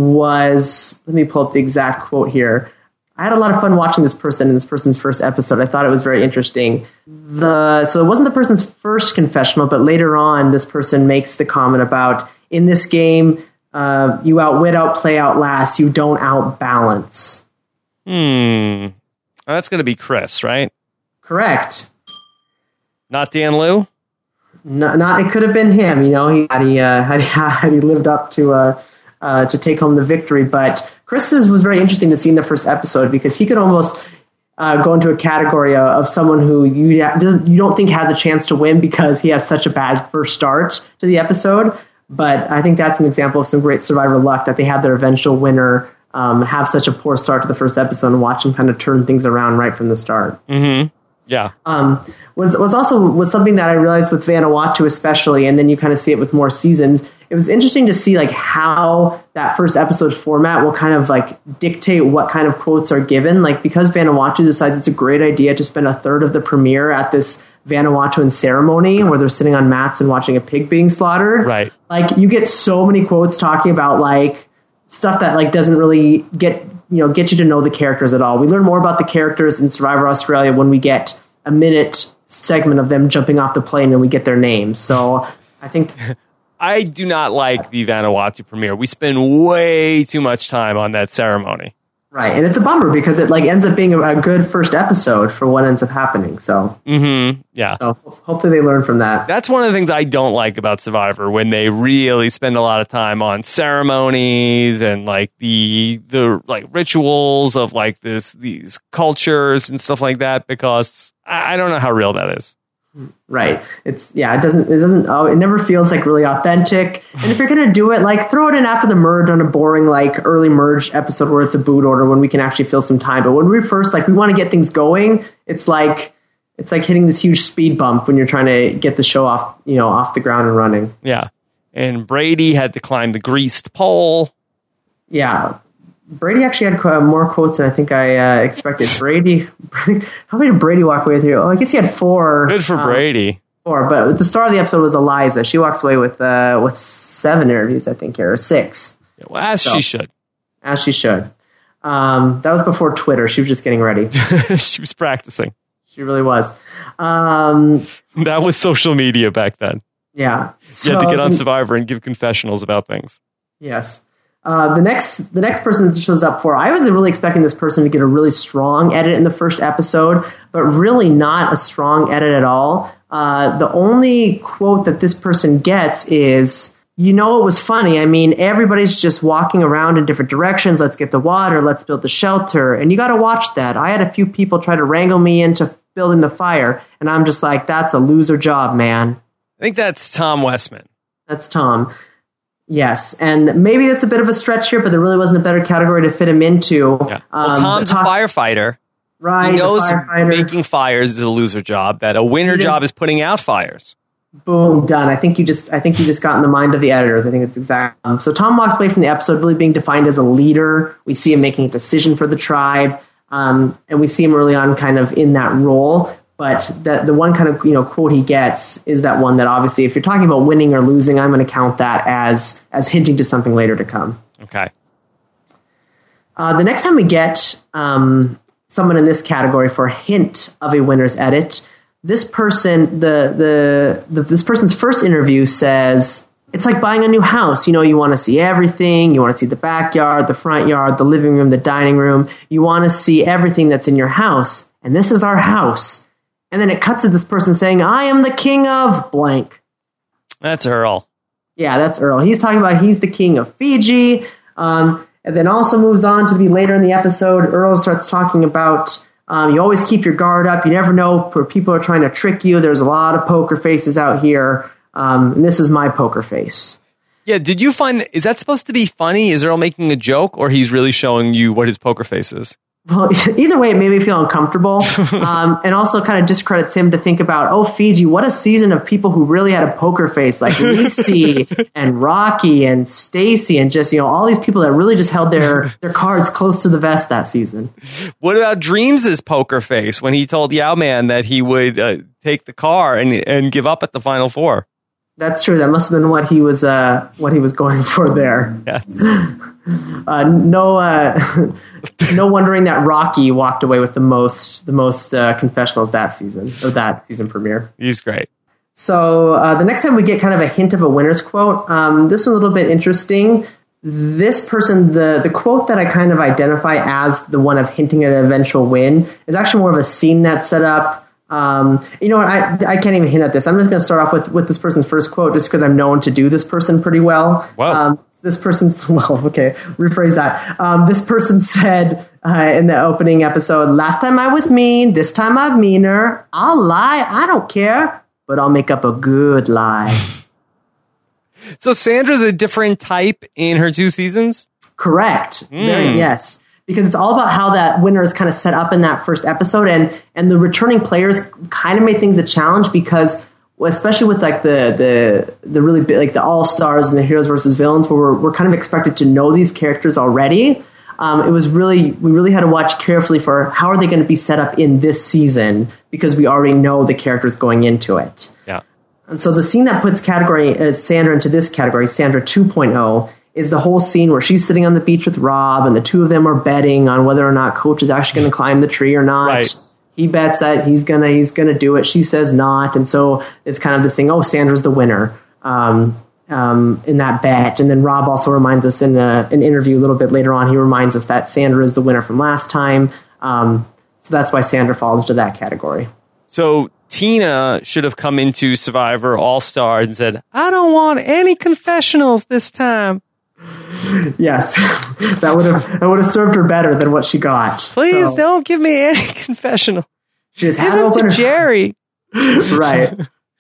was, let me pull up the exact quote here. I had a lot of fun watching this person in this person's first episode. I thought it was very interesting. The so it wasn't the person's first confessional, but later on, this person makes the comment about, in this game, uh, you outwit, outplay, outlast, you don't outbalance. Hmm. That's going to be Chris, right? Correct. Not Dan Liu? No, not. It could have been him. You know, he had he uh, had, had he lived up to uh, uh, to take home the victory. But Chris's was very interesting to see in the first episode because he could almost uh, go into a category of, of someone who you doesn't you don't think has a chance to win because he has such a bad first start to the episode. But I think that's an example of some great Survivor luck that they had their eventual winner um, have such a poor start to the first episode and watch him kind of turn things around right from the start. Mm-hmm. Yeah. Um, was was also was something that I realized with Vanuatu especially, and then you kind of see it with more seasons. It was interesting to see like how that first episode format will kind of like dictate what kind of quotes are given. Like because Vanuatu decides it's a great idea to spend a third of the premiere at this Vanuatuan ceremony where they're sitting on mats and watching a pig being slaughtered. Right. Like you get so many quotes talking about like stuff that like doesn't really get you know get you to know the characters at all. We learn more about the characters in Survivor Australia when we get a minute segment of them jumping off the plane and we get their names. So I think I do not like the Vanuatu premiere. We spend way too much time on that ceremony. Right, and it's a bummer because it like ends up being a, a good first episode for what ends up happening. So, mm-hmm. yeah. So hopefully they learn from that. That's one of the things I don't like about Survivor when they really spend a lot of time on ceremonies and like the the like rituals of like this these cultures and stuff like that. Because I, I don't know how real that is. Right. It's yeah. It doesn't. It doesn't. Oh, it never feels like really authentic. And if you're gonna do it, like throw it in after the merge on a boring like early merge episode where it's a boot order when we can actually fill some time. But when we first like we want to get things going, it's like it's like hitting this huge speed bump when you're trying to get the show off you know off the ground and running. Yeah. And Brady had to climb the greased pole. Yeah. Brady actually had more quotes than I think I uh, expected. Brady, how many did Brady walk away with here? Oh, I guess he had four. Good for um, Brady. Four, but the star of the episode was Eliza. She walks away with uh, with seven interviews, I think, here, or six. Yeah, well, as so, she should. As she should. Um, that was before Twitter. She was just getting ready. She was practicing. She really was. Um, that was social media back then. Yeah. So, you had to get on Survivor and give confessionals about things. Yes. Uh, the next the next person that shows up for, I was really expecting this person to get a really strong edit in the first episode, but really not a strong edit at all. Uh, the only quote that this person gets is, you know, it was funny. I mean, everybody's just walking around in different directions. Let's get the water. Let's build the shelter. And you got to watch that. I had a few people try to wrangle me into building the fire. And I'm just like, that's a loser job, man. I think that's Tom Westman. That's Tom. Yes. And maybe that's a bit of a stretch here, but there really wasn't a better category to fit him into. Yeah. Well, um, Tom's a firefighter. Right. He knows making fires is a loser job, that a winner just, job is putting out fires. Boom, done. I think you just I think you just got in the mind of the editors. I think it's exactly. Um, so Tom walks away from the episode really being defined as a leader. We see him making a decision for the tribe, um, and we see him early on kind of in that role. But the the one kind of, you know, quote he gets is that one that obviously, if you're talking about winning or losing, I'm going to count that as as hinting to something later to come. Okay. Uh, the next time we get um, someone in this category for a hint of a winner's edit, this person, the, the the this person's first interview says, it's like buying a new house. You know, you want to see everything. You want to see the backyard, the front yard, the living room, the dining room. You want to see everything that's in your house. And this is our house. And then it cuts to this person saying, I am the king of blank. That's Earl. Yeah, that's Earl. He's talking about he's the king of Fiji. Um, and then also moves on to be later in the episode. Earl starts talking about um, you always keep your guard up. You never know where people are trying to trick you. There's a lot of poker faces out here. Um, and this is my poker face. Yeah, did you find, is that supposed to be funny? Is Earl making a joke, or he's really showing you what his poker face is? Well, either way, it made me feel uncomfortable, um, and also kind of discredits him to think about, oh, Fiji, what a season of people who really had a poker face, like Lisi and Rocky and Stacy, and just, you know, all these people that really just held their, their cards close to the vest that season. What about Dreams' poker face when he told Yao Man that he would uh, take the car and and give up at the final four? That's true. That must have been what he was uh, what he was going for there. Yeah. Uh, no, uh, no wondering that Rocky walked away with the most the most uh, confessionals that season or that season premiere. He's great. So uh, the next time we get kind of a hint of a winner's quote, um, this is a little bit interesting. This person, the the quote that I kind of identify as the one of hinting at an eventual win is actually more of a scene that's set up. Um, you know what? I I can't even hint at this. I'm just going to start off with, with this person's first quote, just because I'm known to do this person pretty well. Wow. Um, this person's well, okay. Rephrase that. Um, this person said uh, in the opening episode, "Last time I was mean. This time I'm meaner. I'll lie. I don't care, but I'll make up a good lie." So Sandra's a different type in her two seasons? Correct. Mm. Very, yes. Because it's all about how that winner is kind of set up in that first episode, and and the returning players kind of made things a challenge because, especially with like the the the really big, like the all stars and the heroes versus villains, where we're we're kind of expected to know these characters already. Um, it was really we really had to watch carefully for how are they going to be set up in this season because we already know the characters going into it. Yeah. And so the scene that puts category uh, Sandra into this category, Sandra two point oh, is the whole scene where she's sitting on the beach with Rob and the two of them are betting on whether or not Coach is actually going to climb the tree or not. Right. He bets that he's gonna he's gonna do it. She says not, and so it's kind of this thing. Oh, Sandra's the winner um, um, in that bet. And then Rob also reminds us in a, an interview a little bit later on. He reminds us that Sandra is the winner from last time. Um, so that's why Sandra falls into that category. So Tina should have come into Survivor All Star and said, "I don't want any confessionals this time." Yes, that would have that would have served her better than what she got. Please so, don't give me any confessional. She just give had them open to Jerry. Right.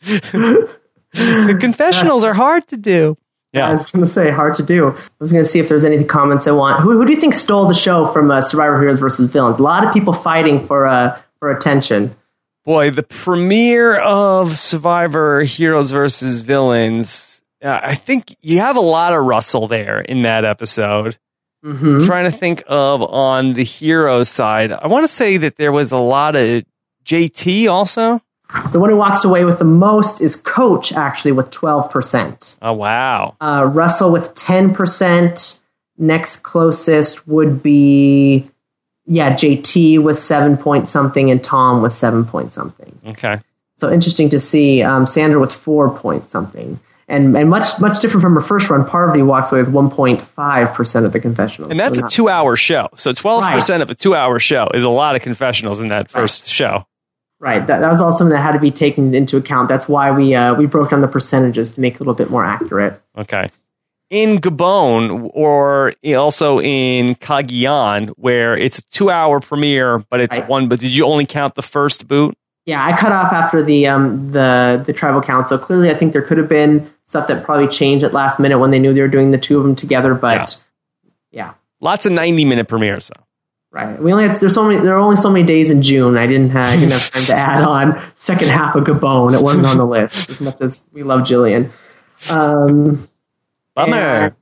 The confessionals are hard to do. Yeah, I was going to say hard to do. I was going to see if there's any comments I want. Who, who do you think stole the show from uh, Survivor Heroes versus Villains? A lot of people fighting for uh, for attention. Boy, the premiere of Survivor Heroes versus Villains. Uh, I think you have a lot of Russell there in that episode. Mm-hmm. I'm trying to think of on the hero side. I want to say that there was a lot of J T also. The one who walks away with the most is Coach, actually, with twelve percent. Oh, wow. Uh, Russell with ten percent. Next closest would be, yeah, J T with seven point something and Tom with seven point something. Okay. So interesting to see um, Sandra with four point something. And and much much different from her first run. Parvati walks away with one point five percent of the confessionals. And that's so a two-hour show. So twelve percent right. of a two-hour show is a lot of confessionals in that first right. show. Right. That, that was also something that had to be taken into account. That's why we uh, we broke down the percentages to make it a little bit more accurate. Okay. In Gabon, or also in Cagayan, where it's a two-hour premiere, but it's right. one. But did you only count the first boot? Yeah, I cut off after the um, the the tribal council. Clearly, I think there could have been stuff that probably changed at last minute when they knew they were doing the two of them together. But yeah, yeah. Lots of ninety-minute premieres, though. Right. We only had, there's so many. There are only so many days in June. I didn't have, I didn't have time to add on second half of Gabon. It wasn't on the list as much as we love Jillian. Um, Bummer.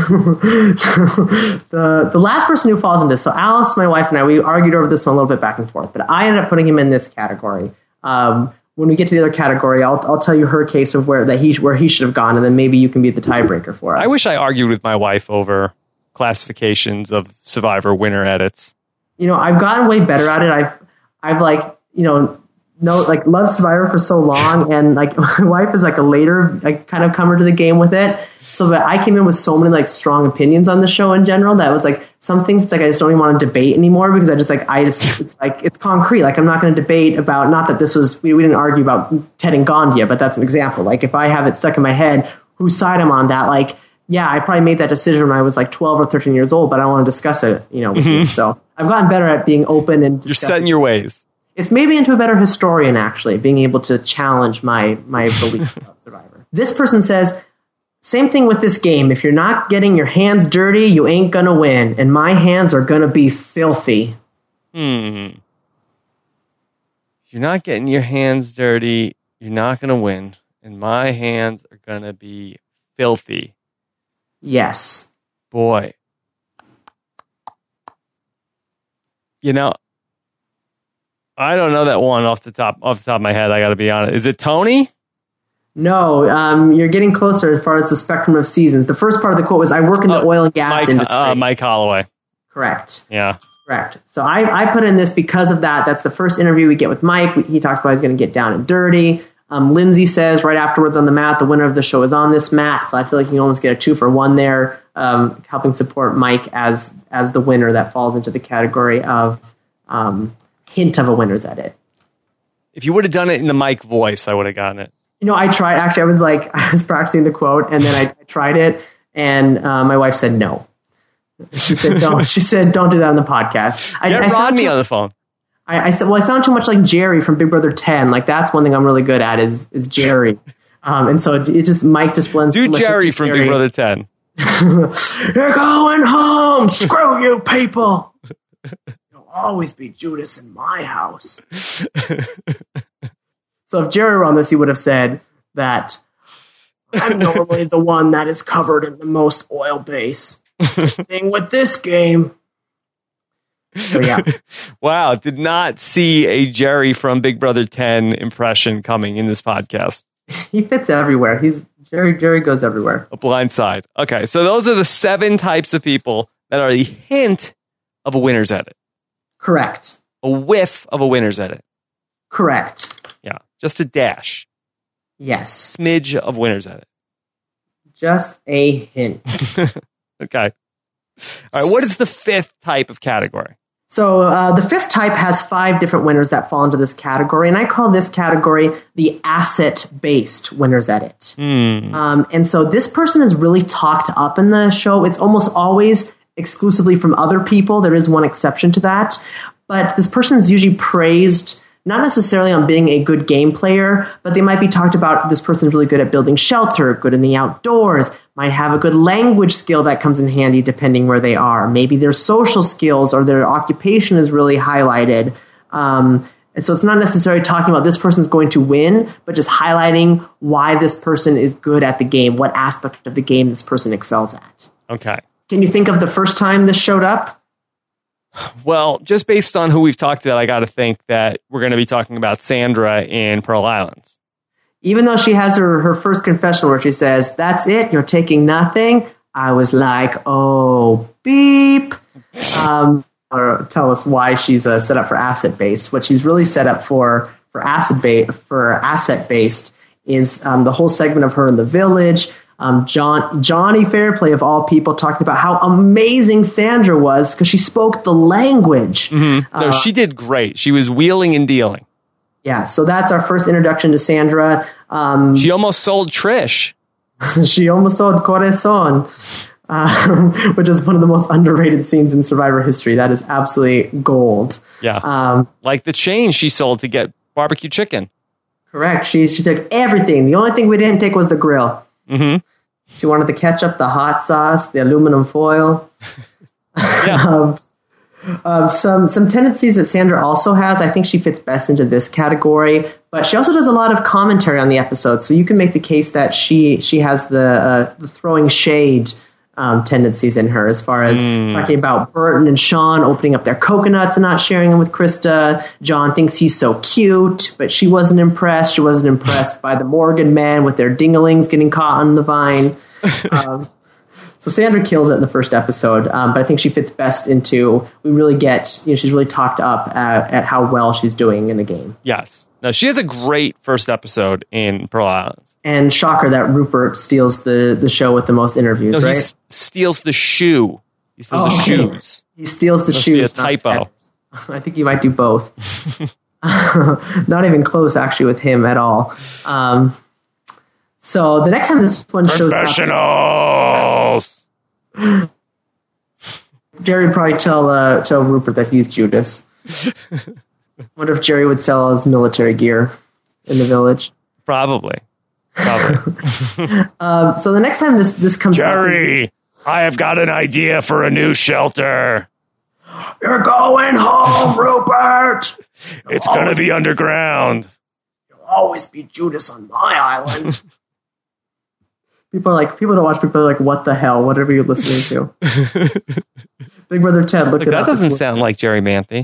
the the last person who falls into this. So Alice, my wife, and I, we argued over this one a little bit back and forth. But I ended up putting him in this category. Um, when we get to the other category, I'll I'll tell you her case of where that he where he should have gone, and then maybe you can be the tiebreaker for us. I wish I argued with my wife over classifications of Survivor winner edits. You know, I've gotten way better at it. I've, I've like, you know, no, like loved Survivor for so long, and like my wife is like a later, like kind of comer to the game with it. So that I came in with so many like strong opinions on the show in general that was like some things like I just don't even want to debate anymore because I just like I just it's like it's concrete. Like I'm not going to debate about not that this was we, we didn't argue about Ted and Gondia, but that's an example. Like if I have it stuck in my head, whose side I'm on that, like. Yeah, I probably made that decision when I was like twelve or thirteen years old, but I don't want to discuss it, you know, with mm-hmm. you. So I've gotten better at being open and you're setting your ways. It's made me into a better historian, actually, being able to challenge my my beliefs about Survivor. This person says, same thing with this game. If you're not getting your hands dirty, you ain't gonna win, and my hands are gonna be filthy. Hmm. If you're not getting your hands dirty, you're not gonna win, and my hands are gonna be filthy. Yes. Boy. You know, I don't know that one off the top off the top of my head, I gotta be honest. Is it Tony? No, um, you're getting closer as far as the spectrum of seasons. The first part of the quote was, I work in the oh, oil and gas Mike, industry. Uh, Mike Holloway. Correct. Yeah. Correct. So I, I put in this because of that. That's the first interview we get with Mike. He talks about he's going to get down and dirty. Um, Lindsay says right afterwards on the mat, the winner of the show is on this mat. So I feel like you can almost get a two for one there, um, helping support Mike as as the winner that falls into the category of um, hint of a winner's edit. If you would have done it in the Mike voice, I would have gotten it. You know, I tried. Actually, I was like, I was practicing the quote, and then I, I tried it, and uh, my wife said no. She said, "Don't." She said, "Don't do that on the podcast." I, Get I Rodney on the phone. I, I said, well, I sound too much like Jerry from Big Brother ten. Like, that's one thing I'm really good at is is Jerry. Um, and so it, it just, Mike just blends. Do Jerry from Jerry. Big Brother ten. You're going home. Screw you, people. You'll always be Judas in my house. So if Jerry were on this, he would have said that I'm normally the one that is covered in the most oil base. Thing with this game. So, yeah. Wow, did not see a Jerry from Big Brother ten impression coming in this podcast. He fits everywhere. He's Jerry. Jerry goes everywhere. A blind side. Okay, so those are the seven types of people that are the hint of a winner's edit. Correct. A whiff of a winner's edit. Correct. Yeah, just a dash. Yes. Smidge of winner's edit. Just a hint. Okay. All right, what is the fifth type of category? So uh, the fifth type has five different winners that fall into this category, and I call this category the asset-based winner's edit. Mm. Um, and so this person is really talked up in the show. It's almost always exclusively from other people. There is one exception to that. But this person is usually praised, not necessarily on being a good game player, but they might be talked about, this person is really good at building shelter, good in the outdoors, might have a good language skill that comes in handy depending where they are. Maybe their social skills or their occupation is really highlighted. Um, and so it's not necessarily talking about this person's going to win, but just highlighting why this person is good at the game, what aspect of the game this person excels at. Okay. Can you think of the first time this showed up? Well, just based on who we've talked about, I got to think that we're going to be talking about Sandra in Pearl Islands. Even though she has her, her first confession where she says, that's it, you're taking nothing. I was like, oh, beep. Um, or tell us why she's uh, set up for asset-based. What she's really set up for for asset-based, for asset-based is um, the whole segment of her in the village. Um, John, Johnny Fairplay, of all people, talking about how amazing Sandra was because she spoke the language. Mm-hmm. No, uh, she did great. She was wheeling and dealing. Yeah, so that's our first introduction to Sandra. Um, she almost sold Trish. she almost sold Corazon, um, which is one of the most underrated scenes in Survivor history. That is absolutely gold. Yeah, um, like the chain she sold to get barbecue chicken. Correct. She she took everything. The only thing we didn't take was the grill. Mm-hmm. She wanted the ketchup, the hot sauce, the aluminum foil. Yeah. um, Um, some some tendencies that Sandra also has. I think she fits best into this category, but she also does a lot of commentary on the episode. So you can make the case that she she has the, uh, the throwing shade um, tendencies in her, as far as mm. talking about Burton and Sean opening up their coconuts and not sharing them with Krista. John thinks he's so cute, but she wasn't impressed. She wasn't impressed by the Morgan men with their dinglings getting caught on the vine. Um, So Sandra kills it in the first episode, um, but I think she fits best into, we really get, you know, she's really talked up at, at how well she's doing in the game. Yes. No, she has a great first episode in Pearl Islands. And shocker that Rupert steals the, the show with the most interviews, no, right? He s- steals the shoe. He steals oh, the okay. shoes. He steals the Must shoes. Be a typo. I think you might do both. Not even close, actually, with him at all. Um, so the next time this one shows up... Professionals! Jerry would probably tell uh, tell Rupert that he's Judas. Wonder if Jerry would sell his military gear in the village. Probably. Probably. um, so the next time this, this comes Jerry, up... I have got an idea for a new shelter. You're going home, Rupert! It's going to be underground. You'll always be Judas on my island. People are like, people don't watch, people are like, what the hell? Whatever you're listening to. Big Brother Ted, look Look, it that up. That doesn't sound like Jerry Manthe.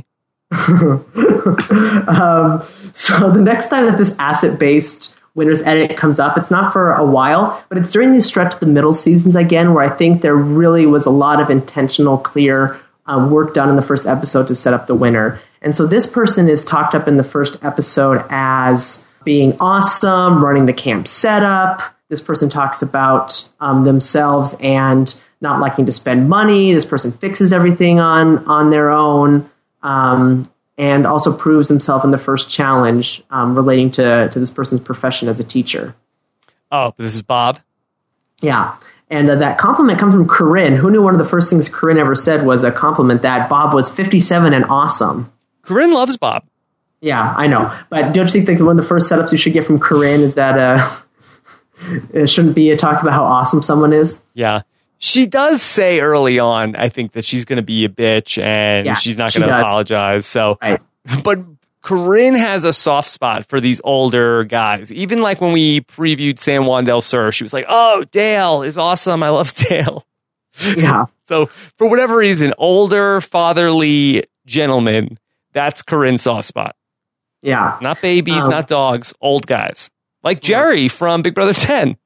um, so the next time that this asset-based winner's edit comes up, it's not for a while, but it's during the stretch of the middle seasons again, where I think there really was a lot of intentional, clear um, work done in the first episode to set up the winner. And so this person is talked up in the first episode as being awesome, running the camp setup. This person talks about um, themselves and not liking to spend money. This person fixes everything on, on their own, um, and also proves himself in the first challenge um, relating to, to this person's profession as a teacher. Oh, this is Bob? Yeah. And uh, that compliment comes from Corinne. Who knew one of the first things Corinne ever said was a compliment that Bob was fifty-seven and awesome? Corinne loves Bob. Yeah, I know. But don't you think that one of the first setups you should get from Corinne is that... Uh, It shouldn't be a talk about how awesome someone is. Yeah. She does say early on, I think, that she's going to be a bitch and yeah, she's not she going to does. apologize. So, right. But Corinne has a soft spot for these older guys. Even like when we previewed San Juan del Sur, she was like, oh, Dale is awesome. I love Dale. Yeah. So for whatever reason, older, fatherly gentlemen, that's Corinne's soft spot. Yeah. Not babies, um, not dogs, old guys. Like Jerry from Big Brother ten.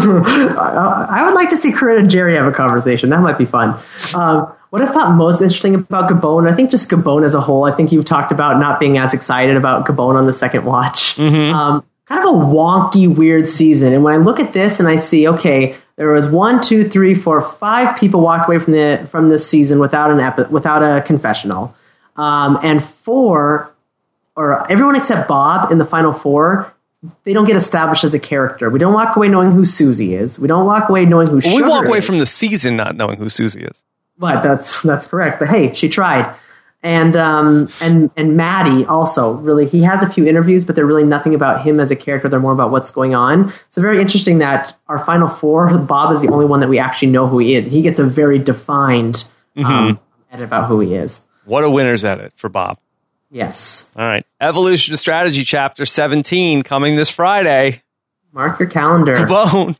I would like to see Corinne and Jerry have a conversation. That might be fun. Um, what I thought most interesting about Gabon, I think just Gabon as a whole, I think you've talked about not being as excited about Gabon on the second watch. Mm-hmm. Um, kind of a wonky, weird season. And when I look at this and I see, okay, there was one, two, three, four, five people walked away from the from this season without an epi- without a confessional, um, and four, or everyone except Bob in the final four. They don't get established as a character. We don't walk away knowing who Susie is. We don't walk away knowing who well, Sugar we walk away is. from the season not knowing who Susie is. But that's that's correct. But hey, she tried. And um and and Maddie also really he has a few interviews, but they're really nothing about him as a character. They're more about what's going on. So very interesting that our final four, Bob is the only one that we actually know who he is. He gets a very defined um, mm-hmm. edit about who he is. What a winner's edit for Bob. Yes. All right. Evolution of Strategy, Chapter seventeen, coming this Friday. Mark your calendar. Gabon.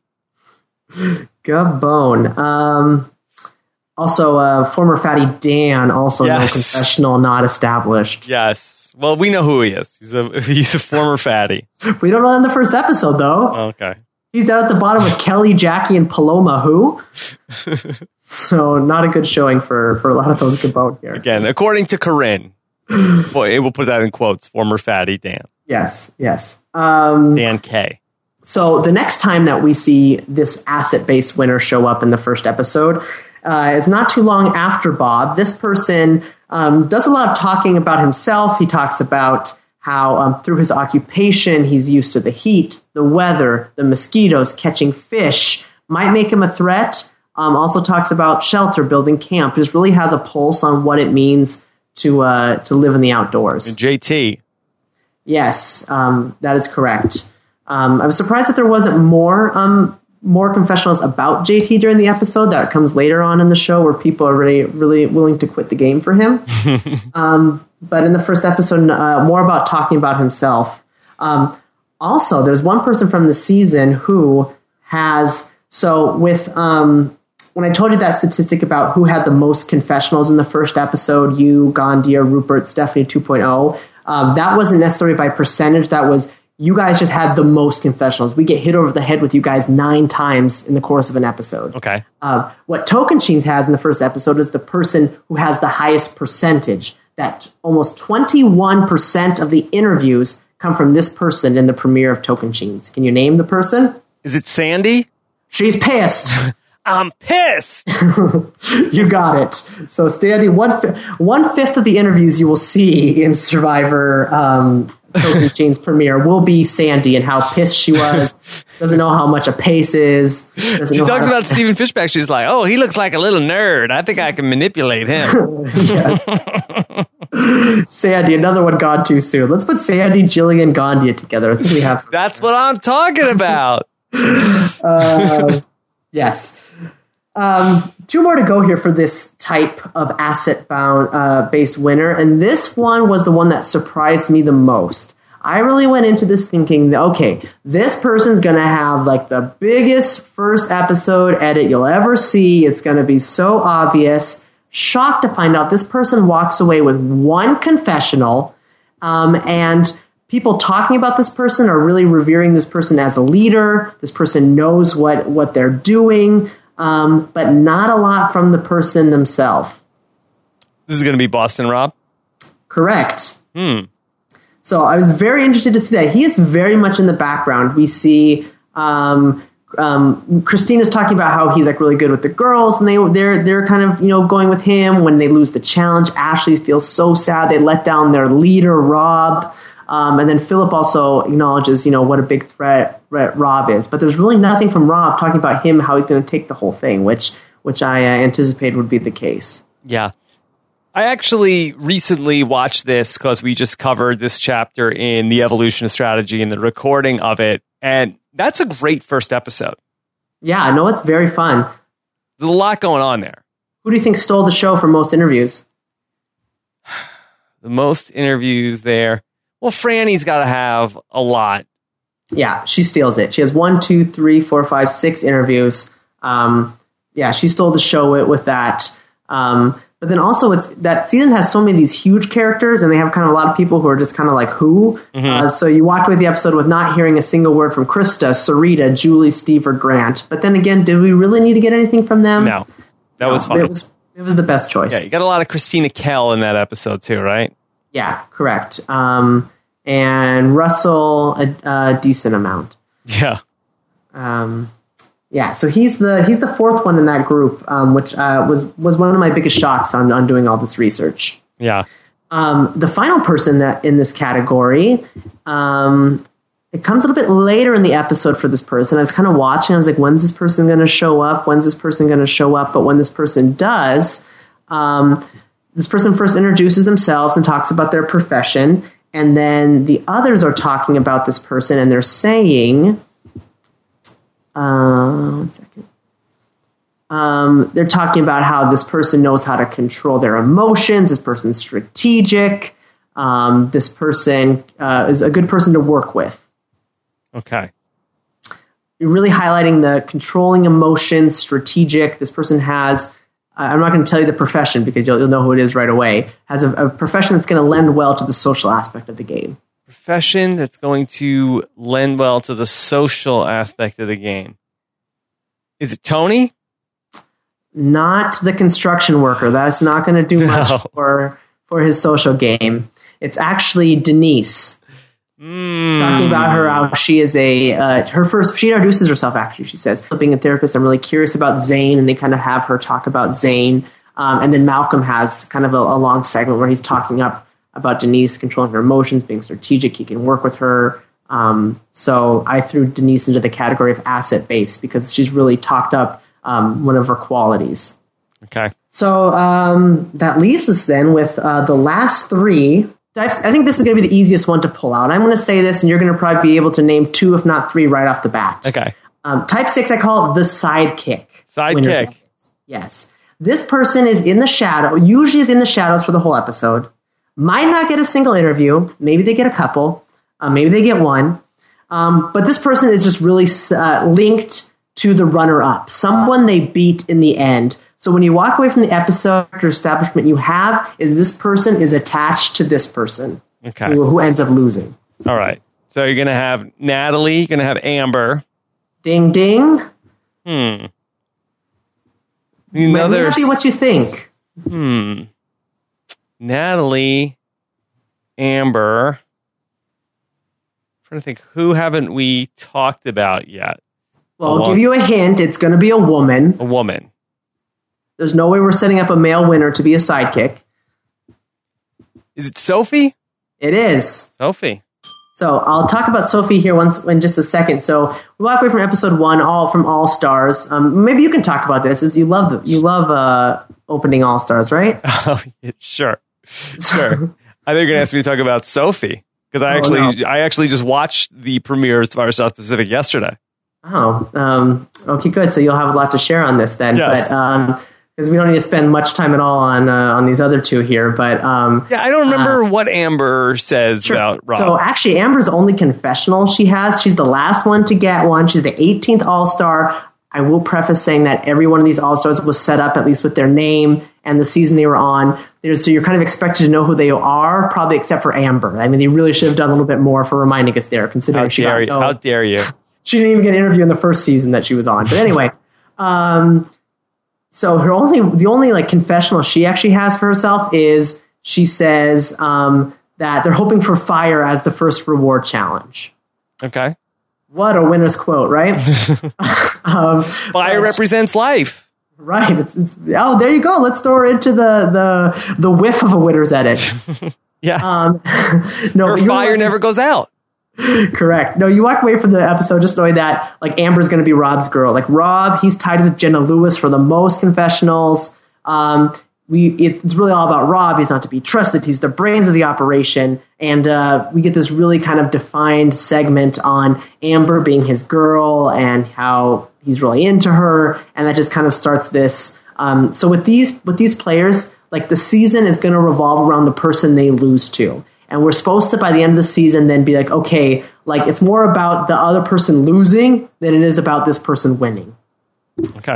Gabon. Um, also, uh, former Fatty Dan, also yes. no confessional, not established. Yes. Well, we know who he is. He's a he's a former fatty. We don't know in the first episode, though. Okay. He's down at the bottom with Kelly, Jackie, and Paloma, who? So, not a good showing for, for a lot of those Gabon here. Again, according to Corinne. Boy, we'll put that in quotes. Former fatty Dan. Yes, yes. Um, Dan K. So the next time that we see this asset-based winner show up in the first episode, uh, it's not too long after Bob. This person um, does a lot of talking about himself. He talks about how um, through his occupation, he's used to the heat, the weather, the mosquitoes, catching fish, might make him a threat. Um, also talks about shelter, building camp. Just really has a pulse on what it means to uh, to live in the outdoors. And J T. Yes, um, that is correct. Um, I was surprised that there wasn't more um, more confessionals about J T during the episode. That comes later on in the show where people are really, really willing to quit the game for him. um, but in the first episode, uh, more about talking about himself. Um, also, there's one person from the season who has, so with, um, when I told you that statistic about who had the most confessionals in the first episode, you, Gandia, Rupert, Stephanie two point oh, um, that wasn't necessarily by percentage. That was, you guys just had the most confessionals. We get hit over the head with you guys nine times in the course of an episode. Okay. Uh, what Tocantins has in the first episode is the person who has the highest percentage. That almost twenty-one percent of the interviews come from this person in the premiere of Tocantins. Can you name the person? Is it Sandy? She's pissed. I'm pissed. You got it. So, Sandy, one, one fifth of the interviews you will see in Survivor um, Tocantins premiere will be Sandy and how pissed she was. Doesn't know how much a pace is. She talks about Stephen Fishbach. She's like, oh, he looks like a little nerd. I think I can manipulate him. Sandy, another one gone too soon. Let's put Sandy, Jillian, Gandia together. I think we have. That's what I'm talking about. uh, yes. Um, two more to go here for this type of asset bound uh, based winner. And this one was the one that surprised me the most. I really went into this thinking, that, okay, this person's going to have like the biggest first episode edit you'll ever see. It's going to be so obvious. Shocked to find out this person walks away with one confessional, um, and people talking about this person are really revering this person as a leader. This person knows what, what they're doing, um, but not a lot from the person themselves. This is going to be Boston Rob? Correct. Hmm. So I was very interested to see that. He is very much in the background. We see um, um, Christina's talking about how he's like really good with the girls, and they they're they're kind of you know going with him when they lose the challenge. Ashley feels so sad they let down their leader Rob, um, and then Philip also acknowledges you know what a big threat, threat Rob is. But there's really nothing from Rob talking about him how he's going to take the whole thing, which which I uh, anticipated would be the case. Yeah. I actually recently watched this because we just covered this chapter in The Evolution of Strategy and the recording of it. And that's a great first episode. Yeah, no, it's very fun. There's a lot going on there. Who do you think stole the show for most interviews? The most interviews there. Well, Franny's got to have a lot. Yeah, she steals it. She has one, two, three, four, five, six interviews. Um, yeah, she stole the show with, with that. Um, But then also, it's that season has so many of these huge characters, and they have kind of a lot of people who are just kind of like, who? Mm-hmm. Uh, so you walked away the episode with not hearing a single word from Krista, Sarita, Julie, Steve, or Grant. But then again, did we really need to get anything from them? No. That no, was fun. It was, it was the best choice. Yeah, you got a lot of Christina Kell in that episode too, right? Yeah, correct. Um, and Russell, a, a decent amount. Yeah. Um Yeah, so he's the he's the fourth one in that group, um, which uh, was was one of my biggest shocks on, on doing all this research. Yeah. Um, the final person that in this category, um, it comes a little bit later in the episode for this person. I was kind of watching. I was like, when's this person going to show up? When's this person going to show up? But when this person does, um, this person first introduces themselves and talks about their profession, and then the others are talking about this person, and they're saying. Uh, one second. Um, they're talking about how this person knows how to control their emotions. This person's strategic. Um, this person uh, is a good person to work with. Okay. You're really highlighting the controlling emotions, strategic. This person has, uh, I'm not going to tell you the profession because you'll, you'll know who it is right away, has a, a profession that's going to lend well to the social aspect of the game. Profession that's going to lend well to the social aspect of the game. Is it Tony? Not the construction worker. That's not going to do much No. for for his social game. It's actually Denise. Mm. Talking about her, how she is a, uh, her first, she introduces herself actually. She says, being a therapist, I'm really curious about Zane, and they kind of have her talk about Zane. Um, and then Malcolm has kind of a, a long segment where he's talking up about Denise controlling her emotions, being strategic. He can work with her. Um, so I threw Denise into the category of asset-based because she's really talked up um, one of her qualities. Okay. So um, that leaves us then with uh, the last three. I think this is going to be the easiest one to pull out. I'm going to say this, and you're going to probably be able to name two, if not three, right off the bat. Okay. Um, type six, I call it the sidekick. Sidekick. Yes. This person is in the shadow, usually is in the shadows for the whole episode. Might not get a single interview. Maybe they get a couple. Uh, maybe they get one. Um, but this person is just really uh, linked to the runner-up, someone they beat in the end. So when you walk away from the episode, the establishment you have is this person is attached to this person okay. who, who ends up losing. All right. So you're going to have Natalie, you're going to have Amber. Ding, ding. Hmm. Might not be what you think. Hmm. Natalie, Amber. I'm trying to think, who haven't we talked about yet? Well, I'll give you a hint. It's going to be a woman. A woman. There's no way we're setting up a male winner to be a sidekick. Is it Sophie? It is. Sophie. So I'll talk about Sophie here once in just a second. So we walk away from episode one, all from All Stars. Um, maybe you can talk about this. As you love the, you love uh, opening All Stars, right? Oh, yeah, sure, sure. I think you're gonna ask me to talk about Sophie because I oh, actually, no. I actually just watched the premiere of Survivor South Pacific yesterday. Oh, um, okay, good. So you'll have a lot to share on this then. Yes. But um, because we don't need to spend much time at all on uh, on these other two here. But um, yeah, I don't remember uh, what Amber says sure. about Rob. So actually, Amber's only confessional she has. She's the last one to get one. She's the eighteenth All-Star. I will preface saying that every one of these All-Stars was set up at least with their name and the season they were on. There's, so you're kind of expected to know who they are, probably except for Amber. I mean, they really should have done a little bit more for reminding us there, considering How she dare got you. no, How dare you? She didn't even get an interview in the first season that she was on. But anyway, um, so her only, the only like confessional she actually has for herself is she says um, that they're hoping for fire as the first reward challenge. Okay. What a winner's quote, right? um, Fire represents life. Right. It's, it's, oh, there you go. Let's throw her into the the, the whiff of a winner's edit. Yeah. Um, no, her fire like, never goes out. Correct. No, you walk away from the episode just knowing that like Amber's going to be Rob's girl. Like Rob, he's tied with Jenna Lewis for the most confessionals. Um, we it's really all about Rob. He's not to be trusted. He's the brains of the operation, and uh, we get this really kind of defined segment on Amber being his girl and how he's really into her, and that just kind of starts this. Um, so with these with these players, like the season is going to revolve around the person they lose to. And we're supposed to, by the end of the season, then be like, okay, like it's more about the other person losing than it is about this person winning. Okay.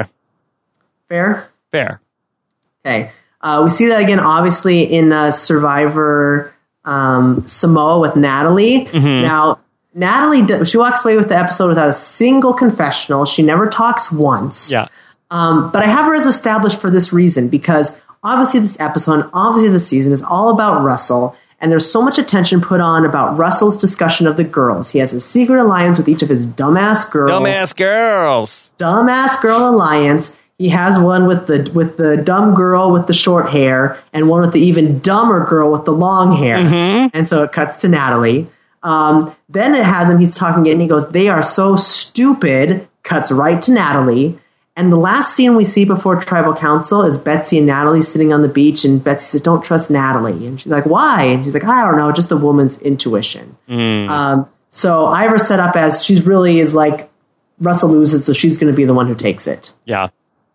Fair? Fair. Okay. Uh, we see that again, obviously, in uh, Survivor um, Samoa with Natalie. Mm-hmm. Now, Natalie, she walks away with the episode without a single confessional. She never talks once. Yeah. Um, but I have her as established for this reason, because obviously this episode, and obviously this season is all about Russell. And there's so much attention put on about Russell's discussion of the girls. He has a secret alliance with each of his dumbass girls. Dumbass girls. Dumbass girl alliance. He has one with the with the dumb girl with the short hair, and one with the even dumber girl with the long hair. Mm-hmm. And so it cuts to Natalie. Um, then it has him, he's talking, and he goes, "They are so stupid." Cuts right to Natalie. And the last scene we see before Tribal Council is Betsy and Natalie sitting on the beach, and Betsy says, "Don't trust Natalie." And she's like, "Why?" And she's like, "I don't know, just the woman's intuition." Mm. Um, so I have her set up as she's really is like, Russell loses, so she's going to be the one who takes it. Yeah.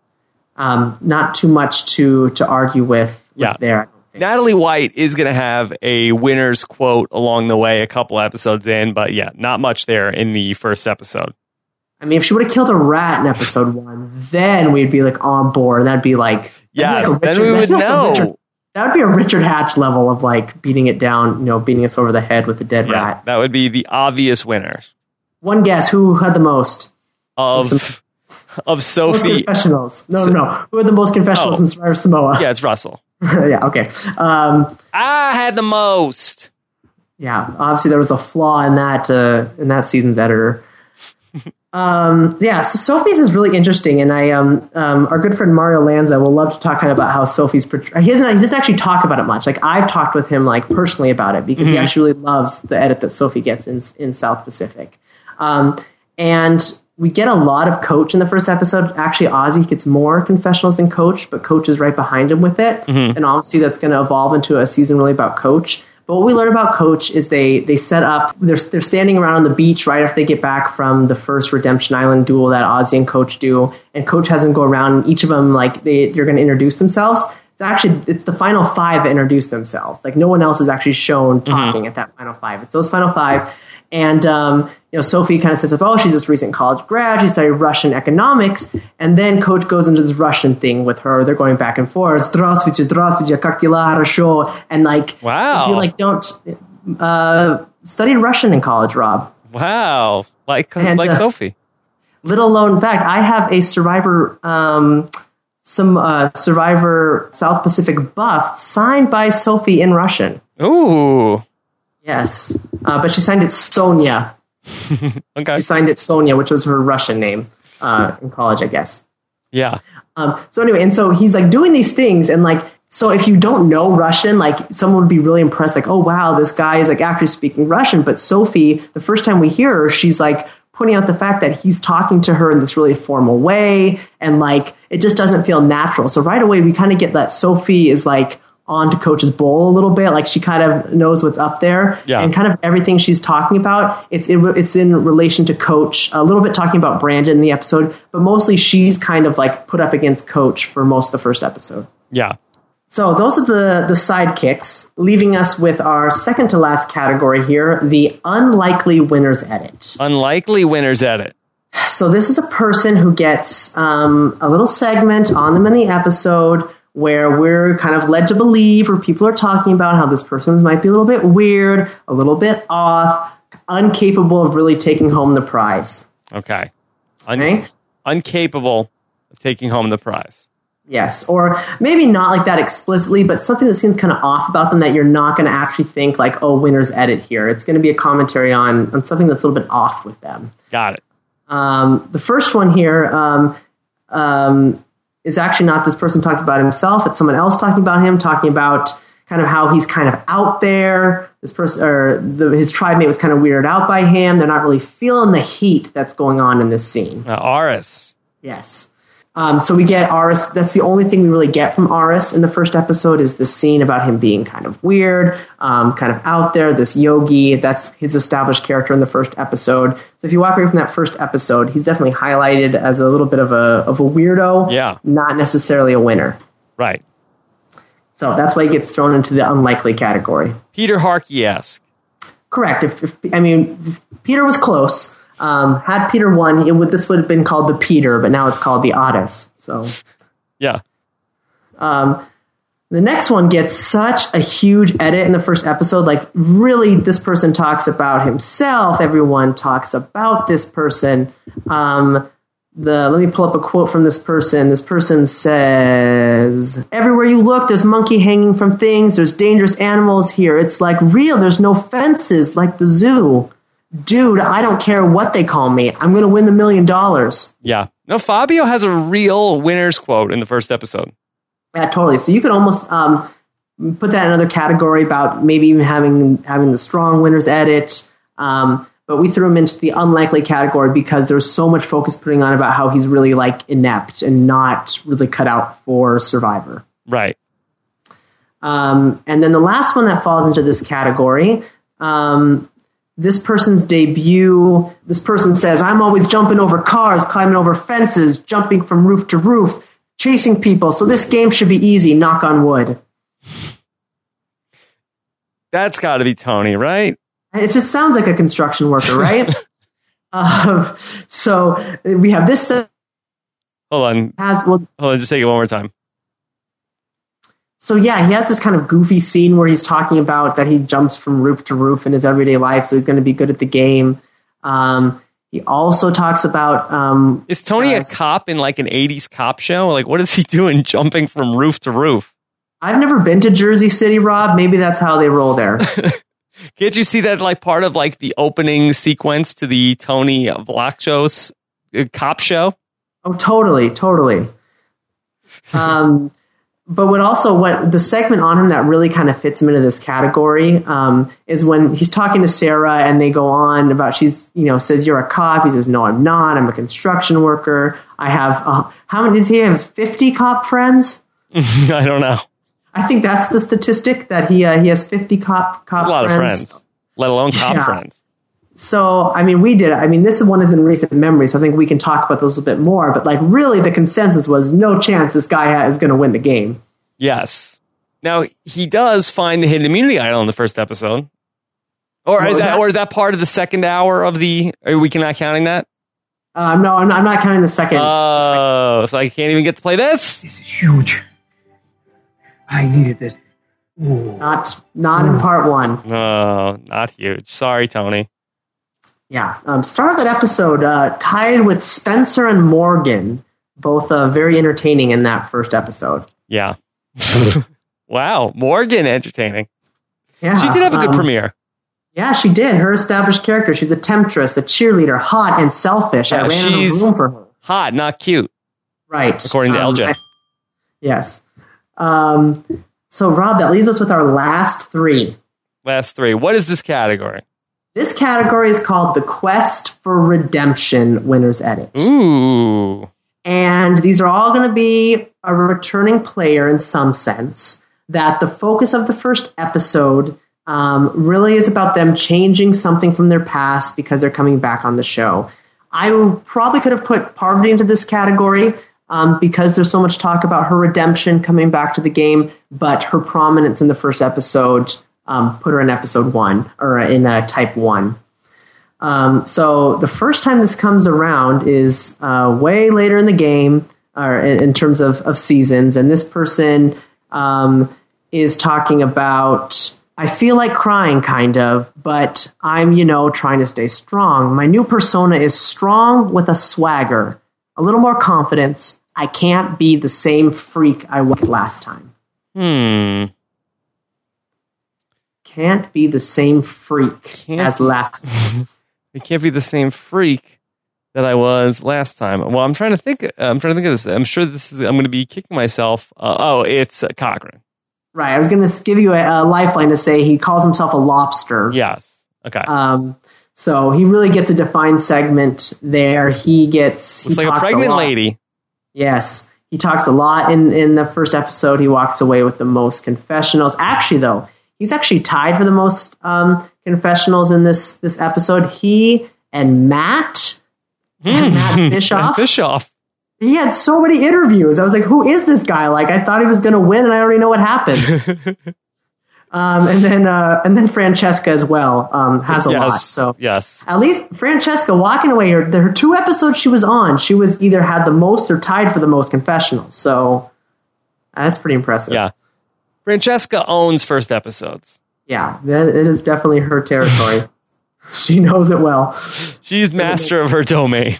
Um, not too much to to argue with, with yeah. there. Natalie White is going to have a winner's quote along the way, a couple episodes in, but yeah, not much there in the first episode. I mean, if she would have killed a rat in episode one, then we'd be like on board. That'd be like, yes, like Richard, then we would like know. Richard, that would be a Richard Hatch level of like beating it down, you know, beating us over the head with a dead yeah, rat. That would be the obvious winner. One guess: who had the most of some, of Sophie? Most confessionals. No, so, no, no. Who had the most confessionals oh, in Survivor Samoa? Yeah, it's Russell. yeah. Okay. Um, I had the most. Yeah. Obviously, there was a flaw in that uh, in that season's editor. Um, yeah, so Sophie's is really interesting, and I um, um, our good friend Mario Lanza will love to talk kind of about how Sophie's portrayed. He doesn't, he doesn't actually talk about it much. Like I've talked with him like personally about it because mm-hmm. he actually really loves the edit that Sophie gets in in South Pacific. Um, and we get a lot of Coach in the first episode. Actually, Ozzy gets more confessionals than Coach, but Coach is right behind him with it, mm-hmm. and obviously that's going to evolve into a season really about Coach. But what we learn about Coach is they they set up, they're, they're standing around on the beach right after they get back from the first Redemption Island duel that Ozzy and Coach do. And Coach has them go around, and each of them, like, they, they're going to introduce themselves. It's actually, it's the final five that introduce themselves. Like, no one else is actually shown talking mm-hmm. at that final five. It's those final five. And, um, you know, Sophie kind of sets up, oh, she's this recent college grad. She studied Russian economics. And then Coach goes into this Russian thing with her. They're going back and forth. Здравствуйте, здравствуйте, как дела, хорошо. And like, wow. If you like don't uh, study Russian in college, Rob. Wow. Like, and, like uh, Sophie. Little known fact, I have a Survivor, um, some uh, Survivor South Pacific buff signed by Sophie in Russian. Ooh. Yes. Uh, but she signed it Sonia. Okay. She signed it Sonia, which was her Russian name uh, in college, I guess. Yeah. Um, so anyway, and so he's like doing these things, and like, so if you don't know Russian, like someone would be really impressed, like, oh wow, this guy is like actually speaking Russian. But Sophie, the first time we hear her, she's like pointing out the fact that he's talking to her in this really formal way, and like it just doesn't feel natural. So right away, we kind of get that Sophie is like onto Coach's bowl a little bit, like she kind of knows what's up there, yeah. and kind of everything she's talking about, it's it, it's in relation to Coach, a little bit talking about Brandon in the episode, but mostly she's kind of like put up against Coach for most of the first episode. Yeah. So those are the the sidekicks, leaving us with our second to last category here, the unlikely winner's edit. Unlikely winner's edit. So this is a person who gets um, a little segment on them in the episode where we're kind of led to believe, or people are talking about how this person might be a little bit weird, a little bit off, incapable of really taking home the prize. Okay. Un- okay? Incapable of taking home the prize. Yes, or maybe not like that explicitly, but something that seems kind of off about them that you're not going to actually think like, oh, winner's edit here. It's going to be a commentary on, on something that's a little bit off with them. Got it. Um, the first one here, um, um, is actually not this person talking about himself. It's someone else talking about him, talking about kind of how he's kind of out there. This person, or the, his tribe mate was kind of weirded out by him. They're not really feeling the heat that's going on in this scene. Uh, Aris. Yes. Um, so we get Aris. That's the only thing we really get from Aris in the first episode is this scene about him being kind of weird, um, kind of out there, this yogi. That's his established character in the first episode. So if you walk away from that first episode, he's definitely highlighted as a little bit of a of a weirdo, yeah, not necessarily a winner. Right. So that's why he gets thrown into the unlikely category. Peter Harkey-esque. Correct. If, if I mean, if Peter was close. Um, had Peter won, it would this would have been called the Peter, but now it's called the Otis. So, yeah. Um, the next one gets such a huge edit in the first episode. Like, really, this person talks about himself. Everyone talks about this person. Um, the let me pull up a quote from this person. This person says, "Everywhere you look, there's monkey hanging from things. There's dangerous animals here. It's like real. There's no fences like the zoo." Dude, I don't care what they call me. I'm going to win the million dollars. Yeah. No, Fabio has a real winner's quote in the first episode. Yeah, totally. So you could almost um, put that in another category about maybe even having having the strong winner's edit. Um, but we threw him into the unlikely category because there's so much focus putting on about how he's really like inept and not really cut out for Survivor. Right. Um, and then the last one that falls into this category, um, this person's debut, this person says, "I'm always jumping over cars, climbing over fences, jumping from roof to roof, chasing people. So this game should be easy, knock on wood." That's got to be Tony, right? It just sounds like a construction worker, right? um, so we have this. Uh, Hold on. Has, well, Hold on, just take it one more time. So yeah, he has this kind of goofy scene where he's talking about that he jumps from roof to roof in his everyday life, so he's going to be good at the game. Um, he also talks about... Um, is Tony uh, a cop in like an eighties cop show? Like, what is he doing jumping from roof to roof? I've never been to Jersey City, Rob. Maybe that's how they roll there. Can't you see that like part of like the opening sequence to the Tony Vlog shows a cop show. Oh, totally, totally. Um, but what also what the segment on him that really kind of fits him into this category um, is when he's talking to Sarah and they go on about she's you know says you're a cop. He says no, I'm not. I'm a construction worker. I have uh, how many does he have? fifty cop friends? I don't know. I think that's the statistic that he uh, he has fifty cop cop a lot friends. of friends, let alone cop Yeah. friends. So, I mean, we did it. I mean, this one is in recent memory, so I think we can talk about this a bit more. But, like, really, the consensus was no chance this guy is going to win the game. Yes. Now, he does find the hidden immunity idol in the first episode. Or What is was that, that? or is that part of the second hour of the... Are we not counting that? Uh, no, I'm not, I'm not counting the second. Oh, so I can't even get to play this? This is huge. I needed this. Ooh. not not in part one. No, not huge. Sorry, Tony. Yeah. Um, start of that episode uh, tied with Spencer and Morgan, both uh, very entertaining in that first episode. Yeah. Wow, Morgan entertaining. Yeah, She did have a good um, premiere. Yeah, she did. Her established character. She's a temptress, a cheerleader, hot and selfish. I Yeah, ran out of she's- room for her. Hot, not cute, Right. according to Um, L J. I- yes. Um, so, Rob, that leaves us with our last three. Last three. What is this category? This category is called the Quest for Redemption Winner's Edit. Ooh. And these are all going to be a returning player in some sense, that the focus of the first episode um, really is about them changing something from their past because they're coming back on the show. I probably could have put Parvati into this category um, because there's so much talk about her redemption coming back to the game, but her prominence in the first episode um, put her in episode one, or in uh, type one. Um, so the first time this comes around is uh, way later in the game, or in, in terms of, of seasons, and this person um, is talking about, I feel like crying, kind of, but I'm, you know, trying to stay strong. My new persona is strong with a swagger, a little more confidence. I can't be the same freak I was last time. Hmm. Can't be the same freak Can't as be- last time. It can't be the same freak that I was last time. Well, I'm trying to think. I'm trying to think of this. I'm sure this is. I'm going to be kicking myself. Uh, oh, it's uh, Cochran. Right. I was going to give you a, a lifeline to say he calls himself a lobster. Yes. Okay. Um, so he really gets a defined segment there. He gets. He It's like a talks pregnant lot. lady. Yes. He talks a lot in, in the first episode. He walks away with the most confessionals. Actually, though, he's actually tied for the most um, confessionals in this, this episode. He and Matt, and Matt Bischoff. Bischoff. He had so many interviews. I was like, who is this guy? Like, I thought he was going to win, and I already know what happened. um, and then uh, and then Francesca as well um, has a yes. lot. So yes. at least Francesca walking away, her, her two episodes she was on, she was either had the most or tied for the most confessionals. So that's pretty impressive. Yeah. Francesca owns first episodes. Yeah, that, it is definitely her territory. She knows it well. She's master of her domain.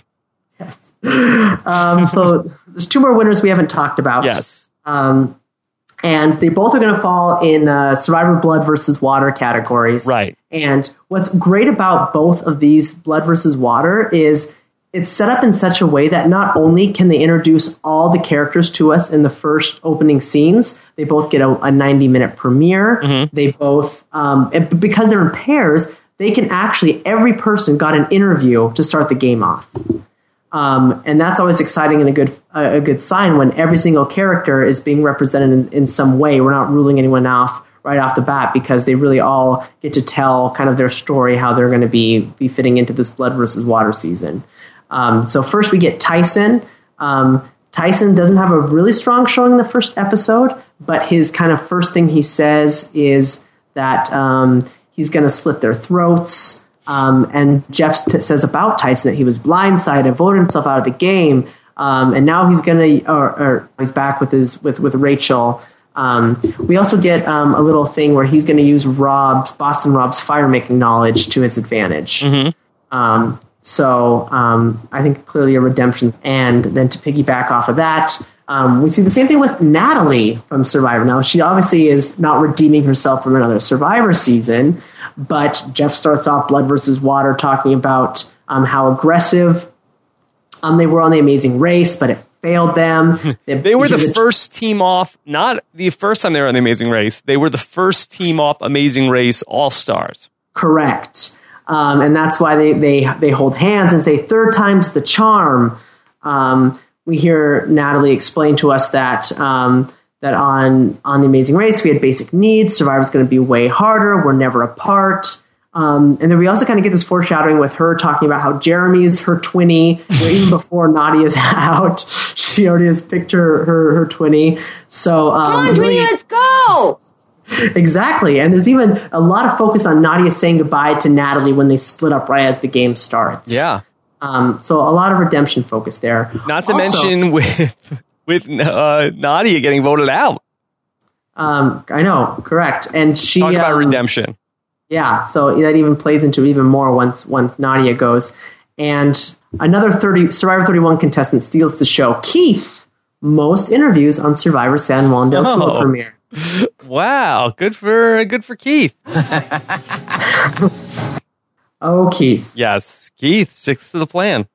Um, so there's two more winners we haven't talked about. Yes. Um, and they both are going to fall in uh, Survivor Blood versus Water categories. Right. And what's great about both of these Blood versus Water is it's set up in such a way that not only can they introduce all the characters to us in the first opening scenes, they both get a, a ninety minute premiere. Mm-hmm. They both, um, and because they're in pairs, they can actually, every person got an interview to start the game off. Um, and that's always exciting and a good a, a good sign when every single character is being represented in, in some way. We're not ruling anyone off right off the bat because they really all get to tell kind of their story, how they're going to be be fitting into this Blood versus Water season. Um, so first we get Tyson. Um, Tyson doesn't have a really strong showing in the first episode, but his kind of first thing he says is that um, he's going to slit their throats. Um, and Jeff t- says about Tyson that he was blindsided, voted himself out of the game, um, and now he's going to, or, or he's back with his with with Rachel. Um, we also get um, a little thing where he's going to use Rob's Boston Rob's fire making knowledge to his advantage. Mm-hmm. Um, so um, I think clearly a redemption. And then to piggyback off of that, um, we see the same thing with Natalie from Survivor. Now she obviously is not redeeming herself from another Survivor season. But Jeff starts off Blood versus Water talking about um, how aggressive Um, they were on The Amazing Race, but it failed them. They, they were the, the first team off, not the first time they were on The Amazing Race. They were the first team off Amazing Race All-Stars. Correct. Um, and that's why they, they, they hold hands and say, third time's the charm. Um, we hear Natalie explain to us that um, that on, on The Amazing Race, we had basic needs. Survivor's going to be way harder. We're never apart. Um, and then we also kind of get this foreshadowing with her talking about how Jeremy's her twinny. You know, even before Nadia's out, she already has picked her her, her twinny. So um, come on, really, twinny, let's go. Exactly. And there's even a lot of focus on Nadia saying goodbye to Natalie when they split up right as the game starts. Yeah. Um, so a lot of redemption focus there. Not to also, mention with with uh, Nadia getting voted out. Um, I know, correct. And she talk about um, redemption. Yeah, so that even plays into even more once once Nadia goes. And another thirty Survivor thirty-one contestant steals the show. Keith, most interviews on Survivor San Juan del Sur Oh. premiere. Wow, good for good for Keith. Oh, Keith. Yes, Keith sticks to the plan.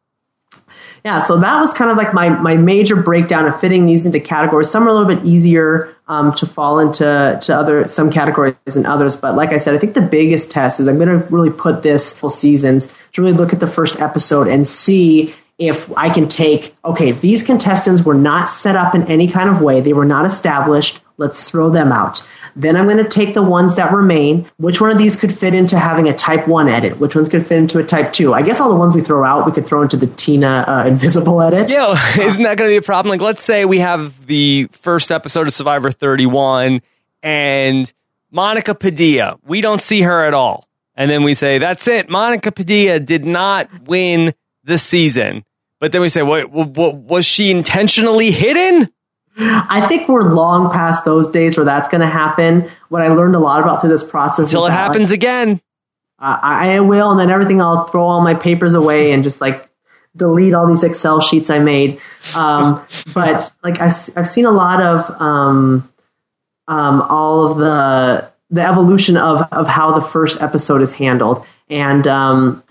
Yeah, so that was kind of like my, my major breakdown of fitting these into categories. Some are a little bit easier um, to fall into to other some categories than others. But like I said, I think the biggest test is I'm going to really put this full seasons to really look at the first episode and see if I can take, okay, these contestants were not set up in any kind of way. They were not established. Let's throw them out. Then I'm going to take the ones that remain. Which one of these could fit into having a type one edit? Which ones could fit into a type two? I guess all the ones we throw out, we could throw into the Tina uh, Invisible edit. Yo, isn't that going to be a problem? Like, let's say we have the first episode of Survivor thirty-one and Monica Padilla. We don't see her at all. And then we say, that's it. Monica Padilla did not win the season. But then we say, wait, w- w- was she intentionally hidden? I think we're long past those days where that's going to happen. What I learned a lot about through this process until it happens like, again. Uh, I will, and then everything I'll throw all my papers away and just like delete all these Excel sheets I made. Um, but like I've, I've seen a lot of um, um, all of the the evolution of of how the first episode is handled, and um,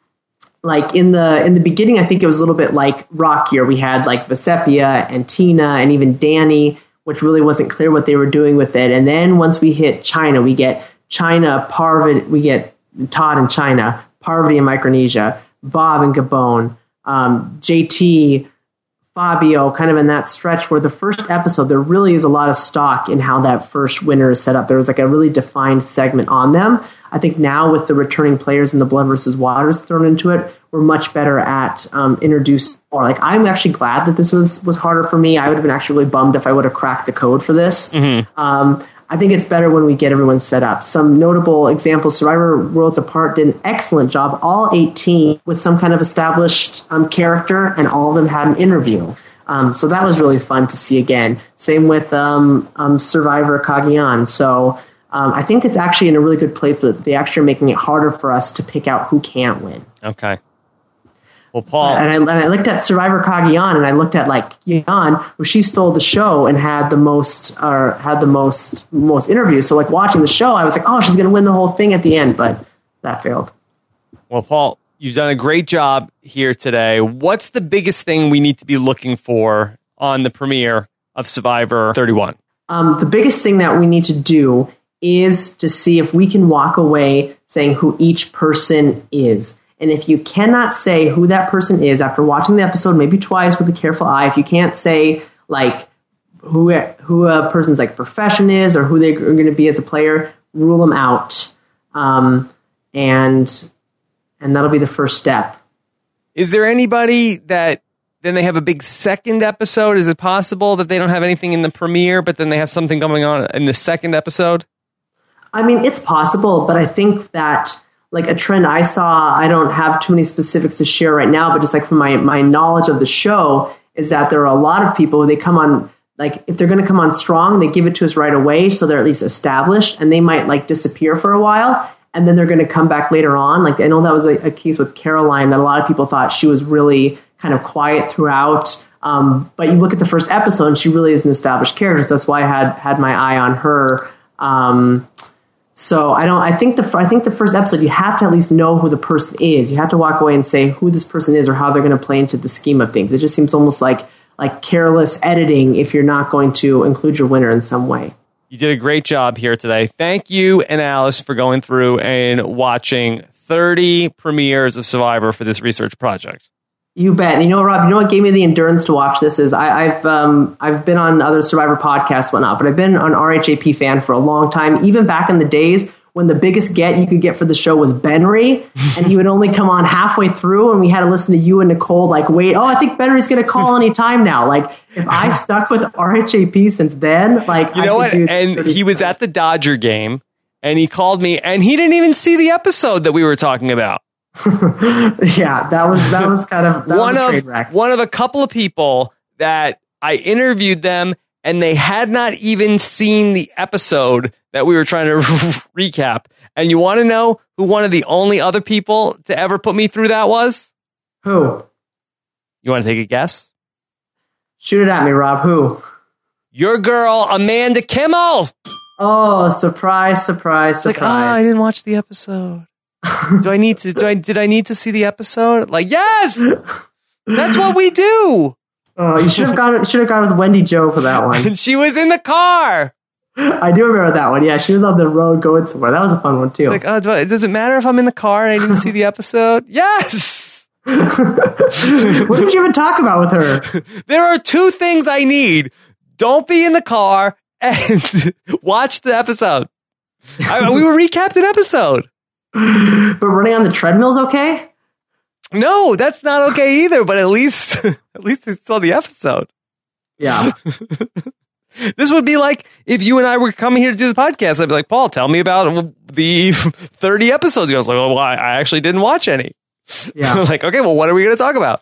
like in the in the beginning, I think it was a little bit like rockier. We had like Vesepia and Tina and even Danny, which really wasn't clear what they were doing with it. And then once we hit China, we get China, Parvati, we get Todd and China, Parvati and Micronesia, Bob and Gabon, um, J T, Fabio, kind of in that stretch where the first episode, there really is a lot of stock in how that first winner is set up. There was like a really defined segment on them. I think now with the returning players and the blood versus waters thrown into it, we're much better at um, introducing more. Like, I'm actually glad that this was was harder for me. I would have been actually really bummed if I would have cracked the code for this. Mm-hmm. Um, I think it's better when we get everyone set up. Some notable examples: Survivor Worlds Apart did an excellent job. All eighteen with some kind of established um, character, and all of them had an interview. Um, so that was really fun to see again. Same with um, um, Survivor Cagayan. So um, I think it's actually in a really good place that they actually are making it harder for us to pick out who can't win. Okay. Well, Paul, and I, and I looked at Survivor Cagayan, and I looked at like Yan, where she stole the show and had the most, or had the most, most interviews. So like watching the show, I was like, oh, she's going to win the whole thing at the end, but that failed. Well, Paul, you've done a great job here today. What's the biggest thing we need to be looking for on the premiere of Survivor thirty-one? Um, the biggest thing that we need to do is to see if we can walk away saying who each person is. And if you cannot say who that person is after watching the episode, maybe twice with a careful eye, if you can't say like who who a person's like profession is or who they're going to be as a player, rule them out. Um, and and that'll be the first step. Is there anybody that then they have a big second episode? Is it possible that they don't have anything in the premiere, but then they have something going on in the second episode? I mean, it's possible, but I think that like a trend I saw, I don't have too many specifics to share right now, but just like from my, my knowledge of the show is that there are a lot of people, they come on, like if they're going to come on strong, they give it to us right away. So they're at least established, and they might like disappear for a while. And then they're going to come back later on. Like I know that was a, a case with Caroline that a lot of people thought she was really kind of quiet throughout. Um, but you look at the first episode and she really is an established character. So that's why I had, had my eye on her. Um, So I don't. I think the I think the first episode you have to at least know who the person is. You have to walk away and say who this person is or how they're going to play into the scheme of things. It just seems almost like like careless editing if you're not going to include your winner in some way. You did a great job here today. Thank you and Alice for going through and watching thirty premieres of Survivor for this research project. You bet. And you know, Rob, you know what gave me the endurance to watch this is I, I've um, I've been on other Survivor podcasts, whatnot, but I've been an R H A P fan for a long time, even back in the days when the biggest get you could get for the show was Benry, and he would only come on halfway through, and we had to listen to you and Nicole like, wait, oh, I think Benry's going to call any time now. Like, if I stuck with R H A P since then, like, you I know what? do And he was at the Dodger game, and he called me, and he didn't even see the episode that we were talking about. Yeah, that was that was kind of that one was a of train wreck. one of a couple of people that I interviewed them, and they had not even seen the episode that we were trying to recap. And you want to know who one of the only other people to ever put me through that was? Who? You want to take a guess? Shoot it at me, Rob. Who? Your girl, Amanda Kimmel. Oh, surprise, surprise, It's like, surprise. ah, I didn't watch the episode. Do I need to? Do I? Did I need to see the episode? Like, yes, that's what we do. Oh, you should have gone. Should have gone with Wendy Jo for that one. And she was in the car. I do remember that one. Yeah, she was on the road going somewhere. That was a fun one too. It's like, oh, do I- does it matter if I'm in the car and I didn't see the episode? Yes. What did you even talk about with her? There are two things I need: don't be in the car and watch the episode. I, we were recapped an episode. But running on the treadmill's okay? No, that's not okay either. But at least, at least I saw the episode. Yeah. This would be like if you and I were coming here to do the podcast. I'd be like, Paul, tell me about the thirty episodes. I was like, oh, well, I actually didn't watch any. Yeah. Like, okay, well, what are we going to talk about?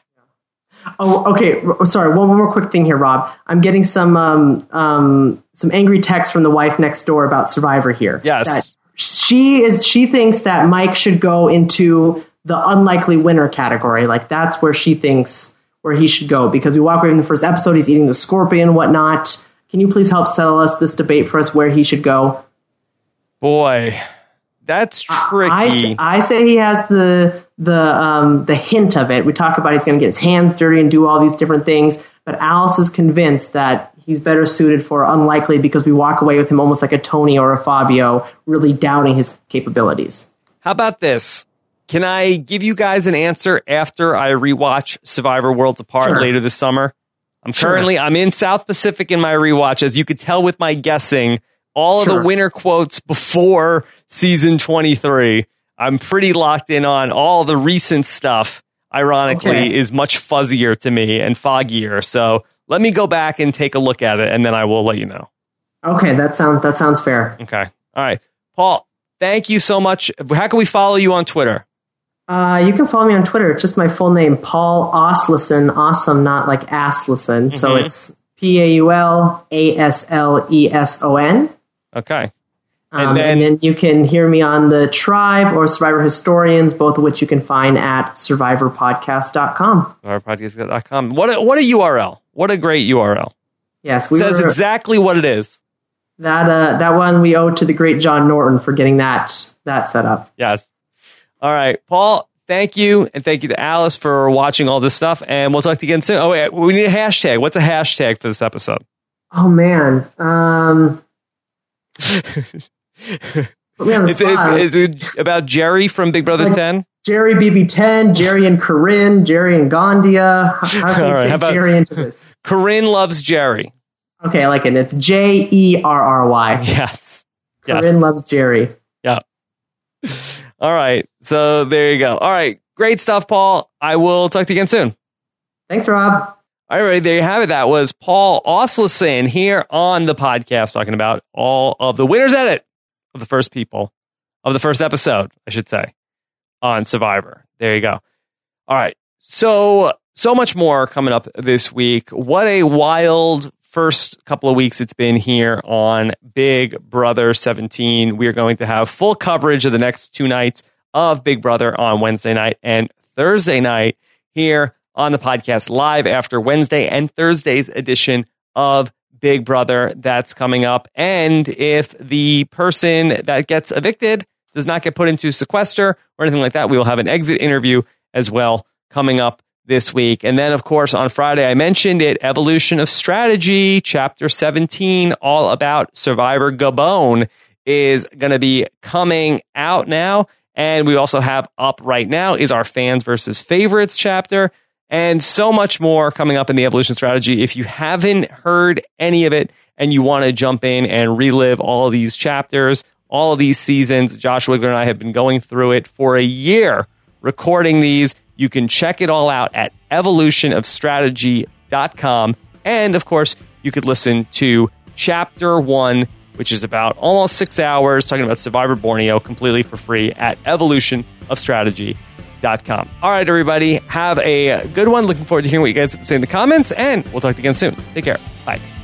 Oh, okay. Sorry. One more quick thing here, Rob. I'm getting some um, um, some angry texts from the wife next door about Survivor here. Yes. That she is. She thinks that Mike should go into the unlikely winner category. Like that's where she thinks where he should go because we walk away from the first episode. He's eating the scorpion, whatnot. Can you please help settle us this debate for us where he should go? Boy, that's tricky. I, I say he has the the um, the hint of it. We talk about he's going to get his hands dirty and do all these different things, but Alice is convinced that he's better suited for unlikely because we walk away with him almost like a Tony or a Fabio, really doubting his capabilities. How about this? Can I give you guys an answer after I rewatch Survivor Worlds Apart Sure. later this summer? I'm Sure. currently, I'm in South Pacific in my rewatch. As you could tell with my guessing, all of Sure. the winner quotes before season twenty-three, I'm pretty locked in on. All the recent stuff, ironically, Okay. is much fuzzier to me and foggier. So let me go back and take a look at it, and then I will let you know. Okay, that sounds that sounds fair. Okay. All right. Paul, thank you so much. How can we follow you on Twitter? Uh, you can follow me on Twitter. It's just my full name, Paul Asleson. Awesome, not like Asleson. So Mhm. it's P A U L A S L E S O N. Okay. And Um, then- and then you can hear me on the Tribe or Survivor Historians, both of which you can find at survivor podcast dot com. survivor podcast dot com. What a, what a U R L. What a great U R L. Yes, we Says were, exactly what it is. that uh, that one we owe to the great John Norton for getting that that set up. Yes. All right. Paul, thank you. And thank you to Alice for watching all this stuff. And we'll talk to you again soon. Oh, wait, we need a hashtag. What's a hashtag for this episode? Oh man, um, put me on the Is it, spot. is it about Jerry from Big Brother Like- ten? Jerry B B ten, Jerry and Corinne, Jerry and Gandia. How, how can All we right, fit how about- Jerry into this? Corinne loves Jerry. Okay, I like it. It's J E R R Y. Yes. Yes. Corinne loves Jerry. Yeah. All right. So there you go. All right. Great stuff, Paul. I will talk to you again soon. Thanks, Rob. All right, there you have it. That was Paul Asleson here on the podcast talking about all of the winner's edit of the first people, of the first episode, I should say, on Survivor. There you go. All right. So, so much more coming up this week. What a wild first couple of weeks it's been here on Big Brother seventeen. We are going to have full coverage of the next two nights of Big Brother on Wednesday night and Thursday night here on the podcast live after Wednesday and Thursday's edition of Big Brother that's coming up. And if the person that gets evicted does not get put into sequester or anything like that, we will have an exit interview as well coming up this week. And then, of course, on Friday, I mentioned it, Evolution of Strategy, Chapter seventeen, all about Survivor Gabon, is going to be coming out now. And we also have up right now is our Fans versus Favorites chapter, and so much more coming up in the Evolution Strategy. If you haven't heard any of it and you want to jump in and relive all of these chapters, all of these seasons, Josh Wigler and I have been going through it for a year, recording these. You can check it all out at evolution of strategy dot com. And, of course, you could listen to Chapter one, which is about almost six hours, talking about Survivor Borneo, completely for free at evolution of strategy dot com. All right, everybody, have a good one. Looking forward to hearing what you guys say in the comments, and we'll talk to you again soon. Take care. Bye.